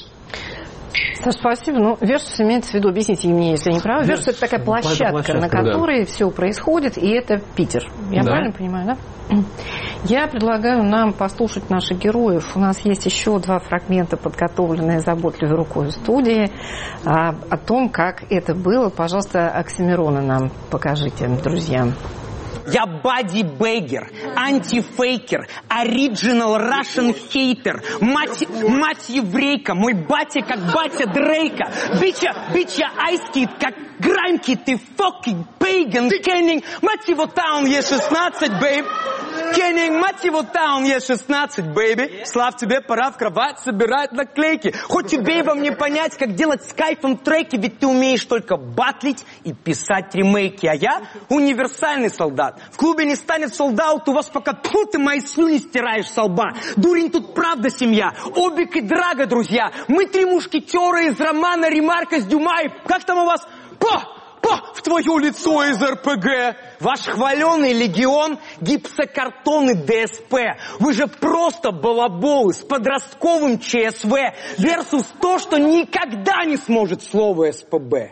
S2: Саша, спасибо. Ну, Версус имеется в виду, объясните мне, если я не права. Версус — это такая площадка, площадка на которой да. все происходит, и это Питер. Я да. правильно понимаю, да? Я предлагаю нам послушать наших героев. У нас есть еще два фрагмента, подготовленные заботливой рукой в студии, о, о том, как это было. Пожалуйста, Оксимирона нам покажите, друзья.
S4: Я боди-бейгер, антифейкер, оригинал Russian хейтер, мать, мать еврейка, мой батя как батя Дрейка, бича, бича айскит, как гранки, ты fucking pagan, Кеннинг, мать его таун, е шестнадцать, бейб, Кеннинг, мать его таун, е шестнадцать, бейби, слав тебе, пора в кровать собирать наклейки, хоть и бейбам не понять, как делать с кайфом треки, ведь ты умеешь только батлить и писать ремейки, а я универсальный солдат. В клубе не станет солдат, у вас пока тьфу, ты мои слюни стираешь со лба. Дурень, тут правда семья, Обик и Драга, друзья. Мы три мушкетера из романа Ремарка с Дюма. И как там у вас? По, по, в твое лицо из эр пэ гэ. Ваш хваленый легион, гипсокартон и дэ эс пэ. Вы же просто балаболы с подростковым че эс вэ. Версус то, что никогда не сможет слово эс пэ бэ.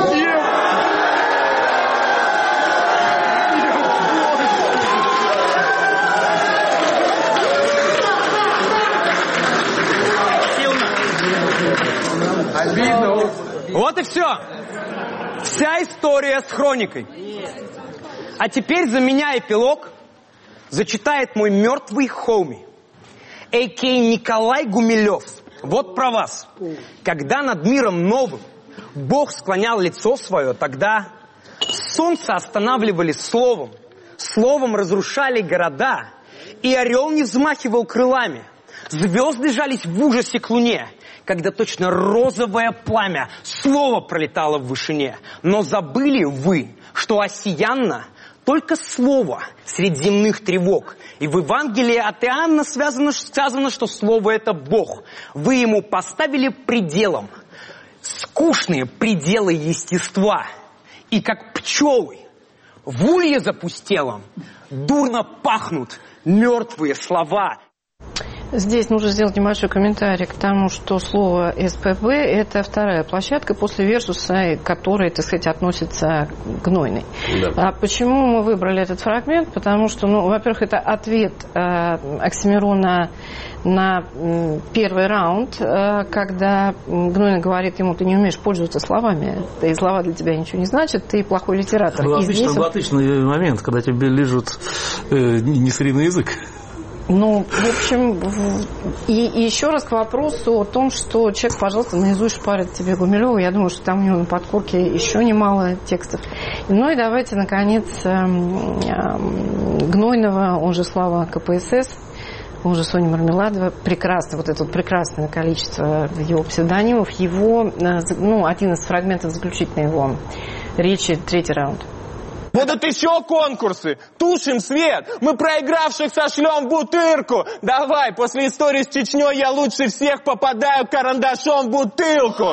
S4: Обидно. Вот и все. Вся история с хроникой. А теперь за меня эпилог зачитает мой мертвый хоуми, а ка а Николай Гумилев. Вот про вас. Когда над миром новым Бог склонял лицо свое, тогда солнце останавливали словом, словом разрушали города, и орел не взмахивал крылами. Звезды жались в ужасе к луне, когда точно розовое пламя слово пролетало в вышине. Но забыли вы, что осиянно только слово среди земных тревог. И в Евангелии от Иоанна связано, сказано, что слово — это Бог. Вы ему поставили пределом скучные пределы естества. И как пчелы в улье запустелом дурно пахнут мертвые слова.
S2: Здесь нужно сделать небольшой комментарий к тому, что слово эс пэ бэ – это вторая площадка после Версуса, которая, так сказать, относится к Гнойной. Да. А почему мы выбрали этот фрагмент? Потому что, ну, во-первых, это ответ э, Оксимирона на э, первый раунд, э, когда Гнойный говорит ему: ты не умеешь пользоваться словами, и слова для тебя ничего не значат, ты плохой литератор.
S7: Это отличный, здесь... отличный момент, когда тебе лежит э, несвидный язык.
S2: Ну, в общем, и, и еще раз к вопросу о том, что человек, пожалуйста, наизусть шпарит тебе Гумилева. Я думаю, что там у него на подкорке еще немало текстов. Ну и давайте, наконец, Гнойного, он же Слава ка пэ эс эс, он же Соня Мармеладова. Прекрасно, вот это вот прекрасное количество его псевдонимов. Его, ну, один из фрагментов заключительной его речи, третий раунд.
S6: Будут еще конкурсы. Тушим свет. Мы проигравших сошлем в бутырку. Давай, после истории с Чечней я лучше всех попадаю карандашом в бутылку.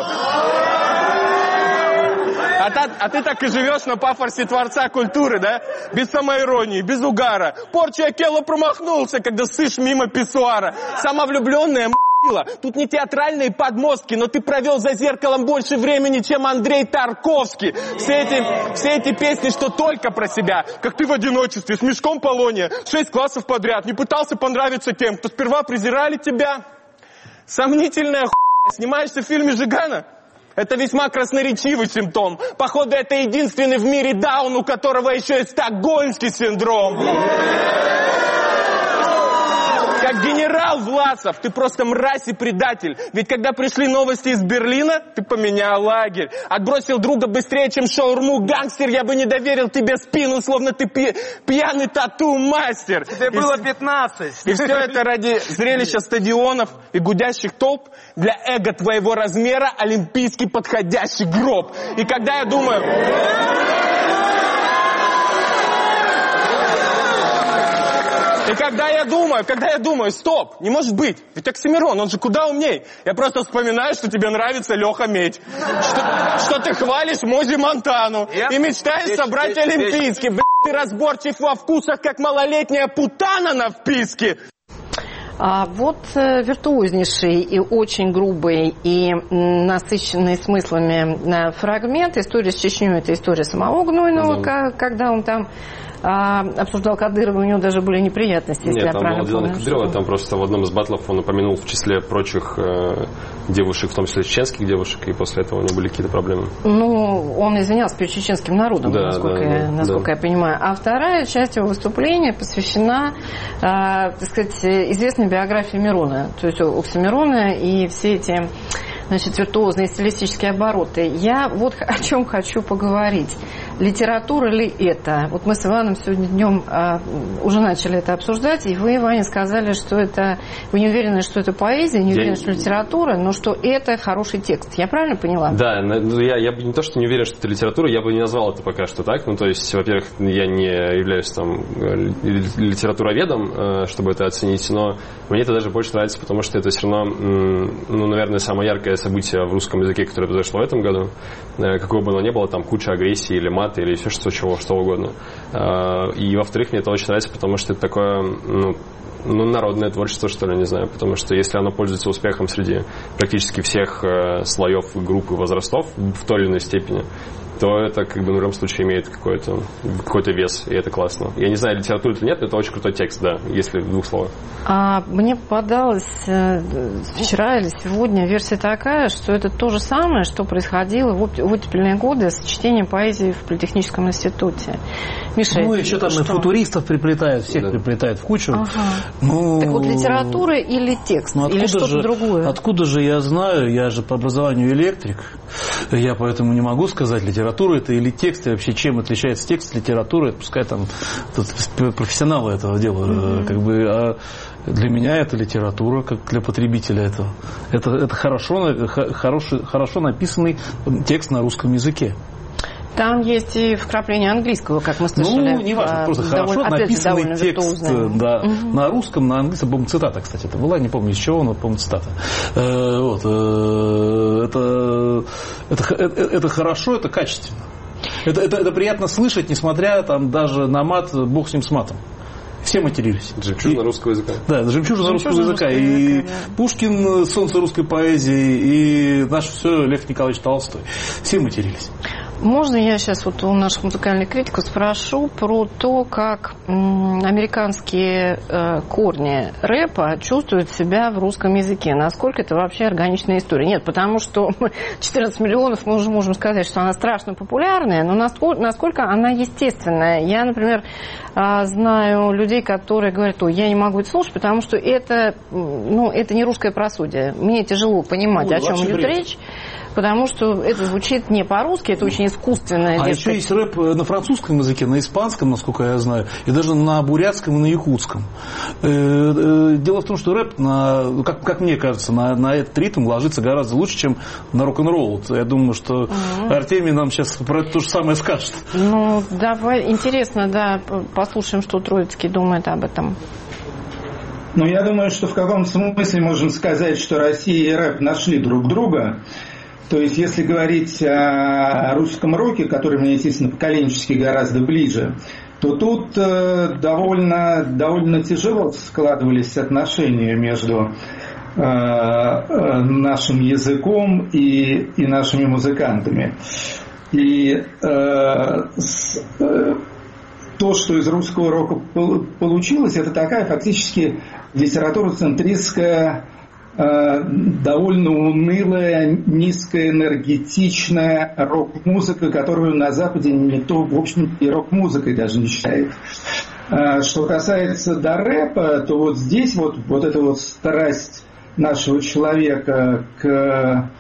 S6: А, та, а ты так и живешь на пафосе Творца культуры, да? Без самоиронии, без угара. Порчу Акела промахнулся, когда ссышь мимо писсуара. Самовлюбленная м***ила. Тут не театральные подмостки, но ты провел за зеркалом больше времени, чем Андрей Тарковский. Все эти, все эти песни, что только про себя. Как ты в одиночестве, с мешком полония, шесть классов подряд. Не пытался понравиться тем, кто сперва презирали тебя. Сомнительная хуйня. Снимаешься в фильме «Жигана»? Это весьма красноречивый симптом. Походу, это единственный в мире даун, у которого еще есть стокгольмский синдром. Как генерал Власов, ты просто мразь и предатель. Ведь когда пришли новости из Берлина, ты поменял лагерь. Отбросил друга быстрее, чем шаурму гангстер. Я бы не доверил тебе спину, словно ты пи- пьяный тату-мастер.
S4: Тебе было пятнадцать.
S6: И все это ради зрелища стадионов и гудящих толп. Для эго твоего размера олимпийский подходящий гроб. И когда я думаю... И когда я думаю, когда я думаю, стоп, не может быть, ведь Оксимирон, он же куда умней. Я просто вспоминаю, что тебе нравится Леха Медь, что, что ты хвалишь Мози Монтану и мечтаешь собрать олимпийский. Блядь, ты разборчив во вкусах, как малолетняя путана на вписке.
S2: А вот э, виртуознейший и очень грубый и м, насыщенный смыслами э, фрагмент. История с Чечней – это история самого Гнойного, mm-hmm. когда он там а, обсуждал Кадырова, у него даже были неприятности, если
S3: Нет,
S2: я
S3: там
S2: правильно
S3: было дело
S2: помню.
S3: не Кадырова, там просто в одном из батлов он упомянул в числе прочих э, девушек, в том числе чеченских девушек, и после этого у него были какие-то проблемы.
S2: Ну, он извинялся перед чеченским народом, да, насколько,
S3: да,
S2: я,
S3: да,
S2: насколько
S3: да.
S2: я понимаю. А вторая часть его выступления посвящена, э, так сказать, известной биографии Мирона, то есть Оксимирона и все эти, значит, виртуозные стилистические обороты. Я вот о чем хочу поговорить. Литература ли это? Вот мы с Иваном сегодня днем а, уже начали это обсуждать, и вы, Ваня, сказали, что это... Вы не уверены, что это поэзия, не уверены, я... что литература, но что это хороший текст. Я правильно поняла?
S3: Да, я, я бы не то, что не уверен, что это литература, я бы не назвал это пока что так. Ну, то есть, во-первых, я не являюсь там литературоведом, чтобы это оценить, но мне это даже больше нравится, потому что это все равно, ну, наверное, самое яркое событие в русском языке, которое произошло в этом году. Какого бы оно ни было, там куча агрессии или мат, или еще что, чего, что угодно. И, во-вторых, мне это очень нравится, потому что это такое, ну, ну, народное творчество, что ли, не знаю. Потому что если оно пользуется успехом среди практически всех э, слоев, групп и возрастов в той или иной степени, то это, как бы, в любом случае имеет какой-то, какой-то вес, и это классно. Я не знаю, литература или нет, но это очень крутой текст, да, если в двух словах.
S2: А мне попадалась э, вчера или сегодня версия такая, что это то же самое, что происходило в, в оттепельные годы с чтением поэзии в Политехническом институте. Миша,
S7: ну, еще там
S2: что?
S7: И футуристов приплетают, всех да. приплетают в кучу.
S2: Ага.
S7: Ну,
S2: так вот, литература или текст,
S7: ну,
S2: или что-то
S7: же,
S2: другое?
S7: Откуда же я знаю, я же по образованию электрик, я поэтому не могу сказать, литература это или текст, и вообще чем отличается текст от литературы, пускай там профессионалы этого дела, mm-hmm. как бы, а для меня это литература, как для потребителя этого. Это, это хорошо, хороший, хорошо написанный текст на русском языке.
S2: Там есть и вкрапление английского, как мы слышали.
S7: Ну, не важно, просто хорошо написанный текст да, угу. на русском, на английском. По-моему, цитата, кстати, это была, не помню из чего, но, по-моему, цитата. Э, вот, э, это, это, это, это хорошо, это качественно. Это, это, это приятно слышать, несмотря там, даже на мат, бог с ним с матом. Все матерились.
S3: Жемчужина русского языка.
S7: Да, жемчужина русского языка. И языка, да. Пушкин, солнце русской поэзии, и наш все Лев Николаевич Толстой. Все матерились.
S2: Можно я сейчас вот у наших музыкальных критиков спрошу про то, как м, американские э, корни рэпа чувствуют себя в русском языке? Насколько это вообще органичная история? Нет, потому что четырнадцать миллионов мы уже можем сказать, что она страшно популярная, но насколько, насколько она естественная? Я, например, э, знаю людей, которые говорят, ой, я не могу это слушать, потому что это, ну, это не русское правосудие. Мне тяжело понимать, ну, о чем идет речь. потому что это звучит не по-русски, это очень искусственное.
S7: А еще есть рэп на французском языке, на испанском, насколько я знаю, и даже на бурятском и на якутском. Дело в том, что рэп, на, как, как мне кажется, на, на этот ритм ложится гораздо лучше, чем на рок-н-ролл. Я думаю, что угу. Артемий нам сейчас про это то же самое скажет.
S2: Ну, давай, интересно, да, послушаем, что Троицкий думает об этом.
S8: Ну, я думаю, что в каком-то смысле можем сказать, что Россия и рэп нашли друг друга. То есть, если говорить о русском роке, который мне, естественно, поколенчески гораздо ближе, то тут э, довольно, довольно тяжело складывались отношения между э, э, нашим языком и, и нашими музыкантами. И э, с, э, то, что из русского рока получилось, это такая фактически литературоцентристская, довольно унылая, низкоэнергетичная рок-музыка, которую на Западе никто, в общем, и рок-музыкой даже не считает. Что касается до рэпа, то вот здесь вот, вот эта вот страсть нашего человека к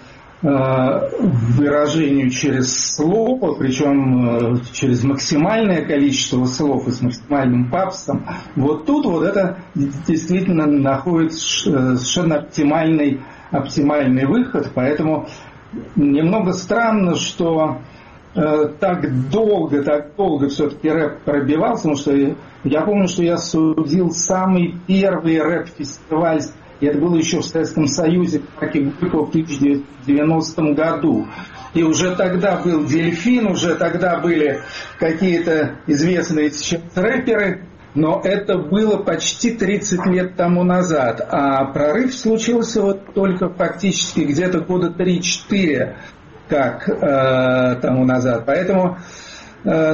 S8: выражению через слово, причем через максимальное количество слов и с максимальным пафосом, вот тут вот это действительно находит совершенно оптимальный, оптимальный выход, поэтому немного странно, что э, так долго, так долго все-таки рэп пробивался, потому что я помню, что я судил самый первый рэп-фестиваль. И это было еще в Советском Союзе, как и Горького, в тысяча девятьсот девяностом году. И уже тогда был «Дельфин», уже тогда были какие-то известные сейчас рэперы, но это было почти тридцать лет тому назад. А прорыв случился вот только фактически где-то года три-четыре, как э, тому назад. Поэтому э,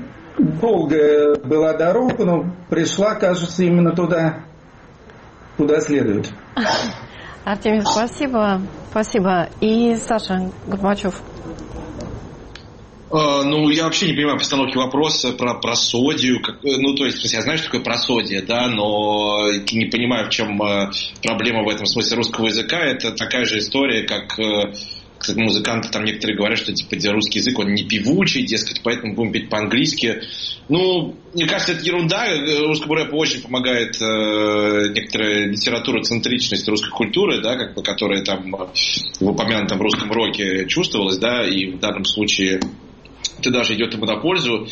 S8: долгая была дорога, но пришла, кажется, именно туда, куда следует.
S2: Артемий, спасибо. Спасибо. И Саша Горбачев.
S9: Ну, я вообще не понимаю постановки вопроса про просодию. Ну, то есть, я знаю, что такое просодие, да, но не понимаю, в чем проблема в этом смысле русского языка. Это такая же история, как... Кстати, музыканты там некоторые говорят, что типа русский язык, он не певучий, дескать, поэтому будем петь по-английски. Ну, мне кажется, это ерунда. Русскому рэпу очень помогает э, некоторая литературоцентричность русской культуры, да, как бы, которая там в упомянутом русском роке чувствовалась, да, и в данном случае это даже идет ему на пользу.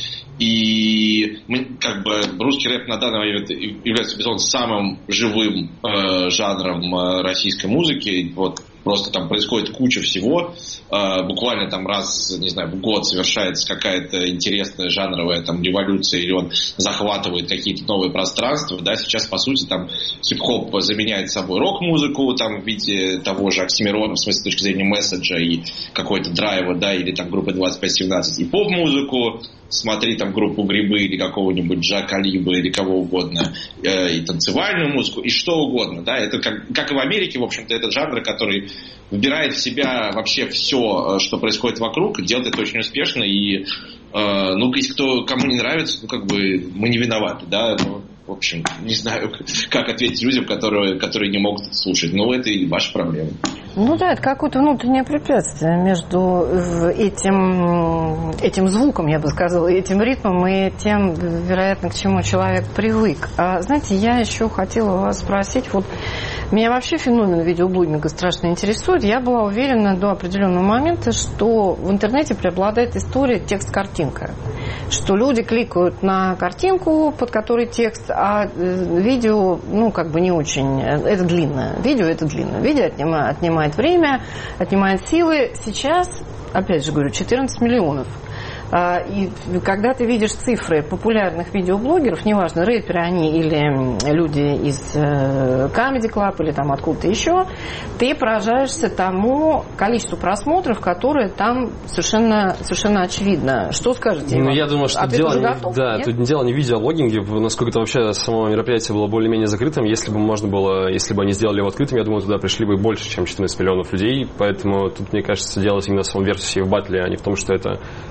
S9: И мы, как бы, русский рэп на данный момент является, безусловно, самым живым э, жанром э, российской музыки. Вот. Просто там происходит куча всего. Э, буквально там раз, не знаю, в год совершается какая-то интересная жанровая там революция, или он захватывает какие-то новые пространства. Да, сейчас, по сути, там хип-хоп заменяет собой рок-музыку там, в виде того же Оксимирона, в смысле, с точки зрения месседжа и какой-то драйва, да, или там группы двадцать пять семнадцать, и поп-музыку. Смотри там группу Грибы или какого-нибудь Джа Калиба или кого угодно, э, и танцевальную музыку, и что угодно, да, это как, как и в Америке, в общем-то, это жанр, который вбирает в себя вообще все, что происходит вокруг, делает это очень успешно, и, э, ну, если кто, кому не нравится, ну, как бы, мы не виноваты, да, ну, в общем, не знаю, как ответить людям, которые, которые не могут это слушать, но это и ваша проблема.
S2: Ну да, это какое-то внутреннее препятствие между этим, этим звуком, я бы сказала, этим ритмом и тем, вероятно, к чему человек привык. А, знаете, я еще хотела вас спросить, вот меня вообще феномен видеоблогинга страшно интересует. Я была уверена до определенного момента, что в интернете преобладает история текст-картинка. Что люди кликают на картинку, под которой текст, а видео, ну, как бы не очень, это длинно. Видео это длинно. Видео отнимает, отнимает время, отнимает силы. Сейчас, опять же говорю, четырнадцать миллионов. И когда ты видишь цифры популярных видеоблогеров, неважно, рэперы они или люди из Comedy Club или там откуда-то еще, ты поражаешься тому количеству просмотров, которые там совершенно, совершенно очевидно. Что скажете?
S3: Ну, я думаю, что а дело, не, готов, да, тут дело не в видеоблогинге, насколько это вообще само мероприятие было более-менее закрытым. Если бы можно было, если бы они сделали его открытым, я думаю, туда пришли бы больше, чем четырнадцать миллионов людей. Поэтому тут, мне кажется, дело именно в самом версии в батле, а не в том, что это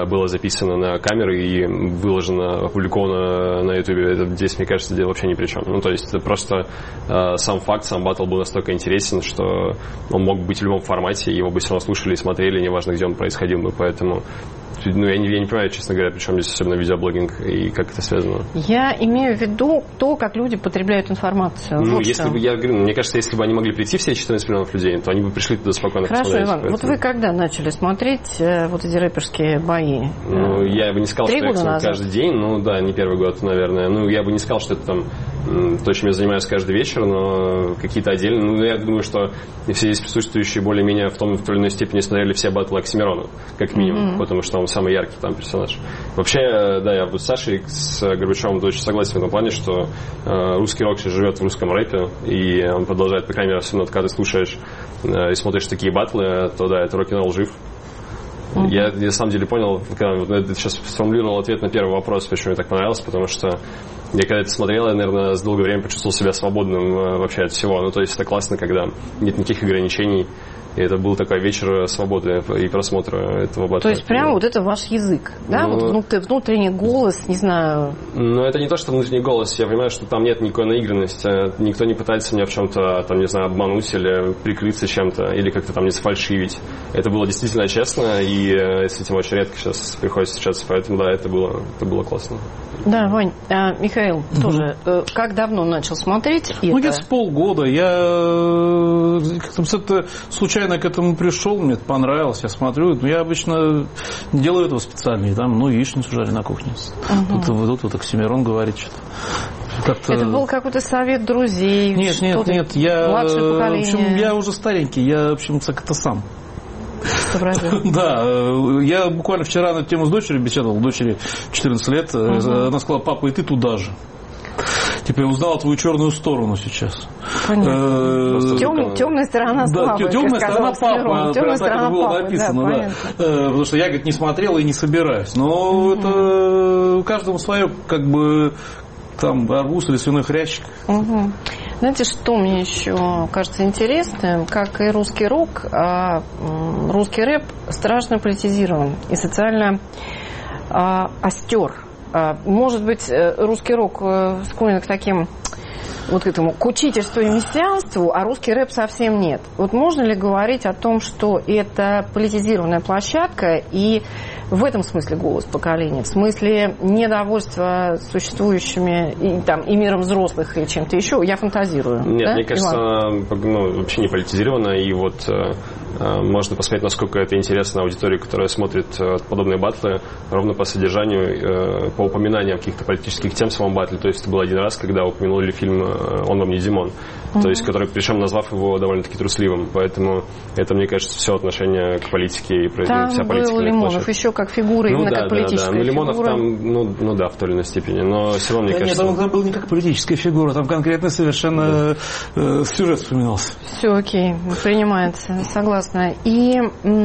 S3: было записано на камеры и выложено, опубликовано на ютубе. Это здесь, мне кажется, дело вообще ни при чем. Ну, то есть это просто э, сам факт, сам баттл был настолько интересен, что он мог быть в любом формате, его бы все равно слушали и смотрели, неважно, где он происходил бы. Поэтому ну, я, не, я не понимаю, честно говоря, при чем здесь особенно видеоблогинг и как это связано.
S2: Я имею в виду то, как люди потребляют информацию.
S3: Ну,
S2: вот
S3: если бы, я говорю, мне кажется, если бы они могли прийти все четырнадцать миллионов людей, то они бы пришли туда спокойно.
S2: Хорошо, Иван, поэтому... вот вы когда начали смотреть э, вот эти рэперские бои?
S3: Ну, я бы не сказал,
S2: Три
S3: что я
S2: назад?
S3: каждый день, ну да, не первый год, наверное. Ну, я бы не сказал, что это там то, чем я занимаюсь каждый вечер, но какие-то отдельные. Ну, я думаю, что все здесь присутствующие более-менее в том в той или иной степени смотрели все баттлы Оксимирона, как минимум, mm-hmm. потому что он самый яркий там персонаж. Вообще, да, я вот с Сашей, с Горбачевым очень согласен в этом плане, что э, русский рок сейчас живет в русском рэпе, и он продолжает, по крайней мере, особенно когда ты слушаешь э, и смотришь такие баттлы, то да, это рок-н-ролл жив. Mm-hmm. Я, я на самом деле понял, когда вот, я сейчас сформулировал ответ на первый вопрос, почему мне так понравилось, потому что я когда это смотрел, я, наверное, с долгое время почувствовал себя свободным э, вообще от всего. Ну, то есть это классно, когда нет никаких ограничений. И это был такой вечер свободы и просмотра этого батла.
S2: То есть прямо вот это ваш язык, да? Ну, вот внутренний голос, не знаю.
S3: Ну, это не то, что внутренний голос. Я понимаю, что там нет никакой наигранности. Никто не пытается меня в чем-то, там, не знаю, обмануть или прикрыться чем-то, или как-то там не сфальшивить. Это было действительно честно, и с этим очень редко сейчас приходится встречаться. Поэтому, да, это было, это было классно.
S2: Да, Вань, а, Михаил, mm-hmm. тоже, э, как давно начал смотреть?
S7: Ну,
S2: это?
S7: где-то с полгода. Я как-то случайно к этому пришел, мне это понравилось, я смотрю. Но я обычно не делаю этого специально. И там, ну, яичницу жарю на кухне. Mm-hmm. Тут, тут вот Оксимирон говорит что-то. Как-то...
S2: Это был какой-то совет друзей?
S7: Нет, нет, нет. Я,
S2: младшее поколение?
S7: В общем, я уже старенький. Я, в общем, как-то сам.
S2: Да,
S7: я буквально вчера на эту тему с дочерью беседовал, дочери четырнадцать лет, uh-huh. Она сказала: папа, и ты туда же. Типа я узнал твою черную сторону сейчас.
S2: Понятно. Тем, темная сторона славы.
S7: Да, темная сторона папы. Темная сторона было папы, написано, да, да. Потому что я, говорит, не смотрел и не собираюсь. Но uh-huh. это каждому свое, как бы, там, арбуз или свиной хрящик.
S2: Угу. Знаете, что мне еще кажется интересным? Как и русский рок, а русский рэп страшно политизирован и социально а, остер. А, может быть, русский рок склонен к таким, вот к этому, к учительству и мессианству, а русский рэп совсем нет. Вот можно ли говорить о том, что это политизированная площадка и в этом смысле голос поколения, в смысле недовольства существующими и, там, и миром взрослых, и чем-то еще? Я фантазирую.
S3: Нет,
S2: да,
S3: мне кажется, ну, вообще не политизировано, и вот э, можно посмотреть, насколько это интересно аудитории, которая смотрит э, подобные баттлы, ровно по содержанию, э, по упоминаниям каких-то политических тем в самом баттле. То есть это был один раз, когда упомянули фильм «Он вам не Димон», mm-hmm. то есть который, причем назвав его довольно-таки трусливым. Поэтому это, мне кажется, все отношение к политике и
S2: там вся политика. Там был Лимонов еще как фигура,
S3: ну,
S2: именно
S3: да,
S2: как политическая
S3: да, да. Ну, Лимонов
S2: фигура.
S3: там, ну, ну да, в той или иной степени, но все равно, мне
S7: да,
S3: кажется...
S7: Нет, он был не как политическая фигура, там конкретно совершенно да. э, сюжет вспоминался.
S2: Все окей, принимается, согласна. И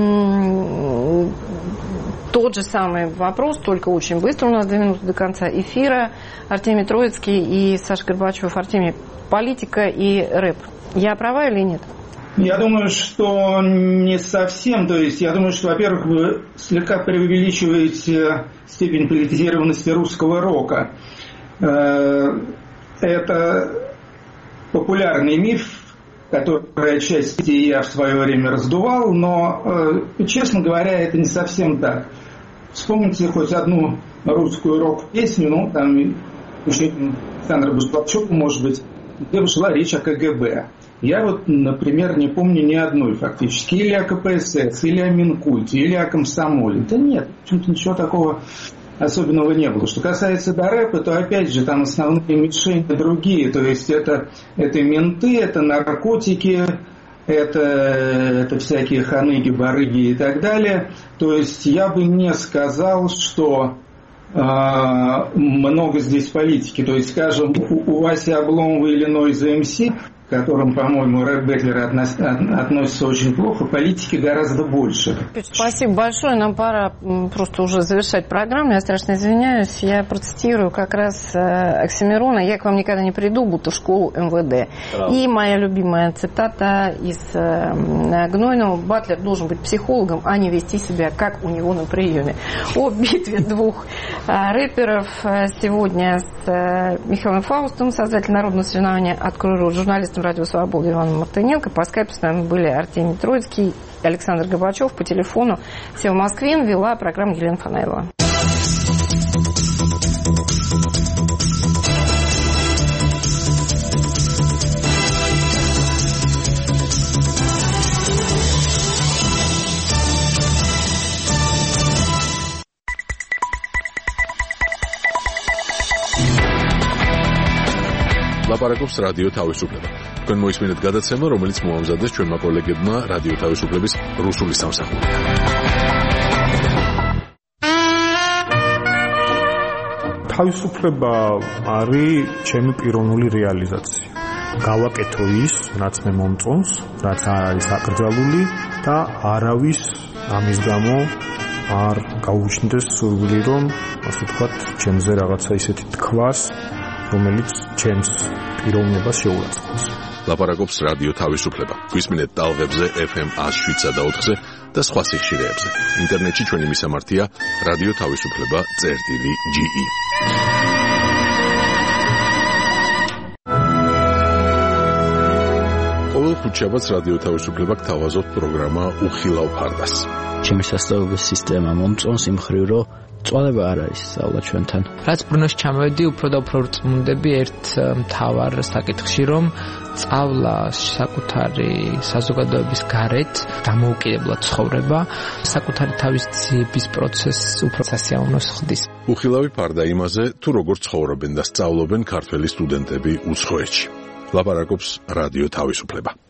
S2: м- тот же самый вопрос, только очень быстро, у нас две минуты до конца эфира. Артемий Троицкий и Саша Горбачев. Артемий, политика и рэп. Я права или нет?
S8: Я думаю, что не совсем. То есть, я думаю, что, во-первых, вы слегка преувеличиваете степень политизированности русского рока. Это популярный миф, который отчасти я в свое время раздувал, но, честно говоря, это не совсем так. Вспомните хоть одну русскую рок-песню, ну, там, Александра Башбалчука, может быть, где шла речь о ка гэ бэ. Я вот, например, не помню ни одной фактически. Или о ка пэ эс эс, или о Минкульте, или о комсомоле. Да нет, почему-то ничего такого особенного не было. Что касается до рэпа, то опять же там основные мишени другие. То есть это, это менты, это наркотики, это, это всякие ханыги, барыги и так далее. То есть я бы не сказал, что э, много здесь политики. То есть, скажем, у, у Васи Обломова или Нойза эм си к которым, по-моему, Рэд Бетлер относится очень плохо, политики гораздо больше.
S2: Спасибо большое. Нам пора просто уже завершать программу. Я страшно извиняюсь. Я процитирую как раз Оксимирона. Я к вам никогда не приду, будто в школу эм вэ дэ. Правда. И моя любимая цитата из Гнойного. Батлер должен быть психологом, а не вести себя, как у него на приеме. О битве двух рэперов сегодня с Михаилом Фаустом, создателем народного соревнования «Открой рот», журналистом «Радио Свобода» Иваном Мартыненко. По скайпу с нами были Артемий Троицкий, Александр Горбачев. По телефону «Все в Москве» вела программу Елена Фанаилова.
S1: ლაპარაკობს რადიო თავისუფლება. თქვენ მოისმინეთ გადაცემა, რომელიც მოამზადეს ჩვენმა კოლეგებმა რადიო თავისუფლების რუსული სამსახურიდან.
S21: თავისუფლება არის ჩემი პიროვნული რეალიზაცია. გავაკეთო ის, რაც მე მომწონს, რაც არ არის აკრძალული და არავის ამის გამო არ გაუჩნდეს სურვილი, რომ ასე ვთქვათ, ჩემზე რაღაცა ისეთი თქვას, რომელიც ჩემს პიროვნებას შეურაცხყოფს.
S1: ლაპარაკობს რადიო თავისუფლება. გვისმინეთ ტალღებზე ეფ ემ one oh seven point four-ზე და სხვა სიხშირეებზე. ინტერნეტში ჩვენი მისამართია რადიო თავისუფლება წერტილი ჯი ი. ყოველ ხუთშაბათს რადიო თავისუფლება გთავაზობთ პროგრამა უხილავ ფარდას.
S22: ჩემი სასწავლებელი სისტემა მომწონს იმ მხრივ, რომ წვალება არ არის სწავლა ჩვენთან.
S13: რაც ბრუნოში ჩამოვედი, უფრო და უფრო რწმუნდები ერთ მთავარ საკითხში, რომ სწავლა საკუთარი საზოგადოების გარეთ დამოუკიდებლად ცხოვრება, საკუთარი თავის ძიების პროცესს უფრო სასიამოვნოს ხდის.
S1: უხილავი ფარდა იმაზე, თუ როგორ ცხოვრობენ და სწავლობენ ქართველი სტუდენტები უცხოეთში. ლაპარაკობს რადიო თავისუფლება.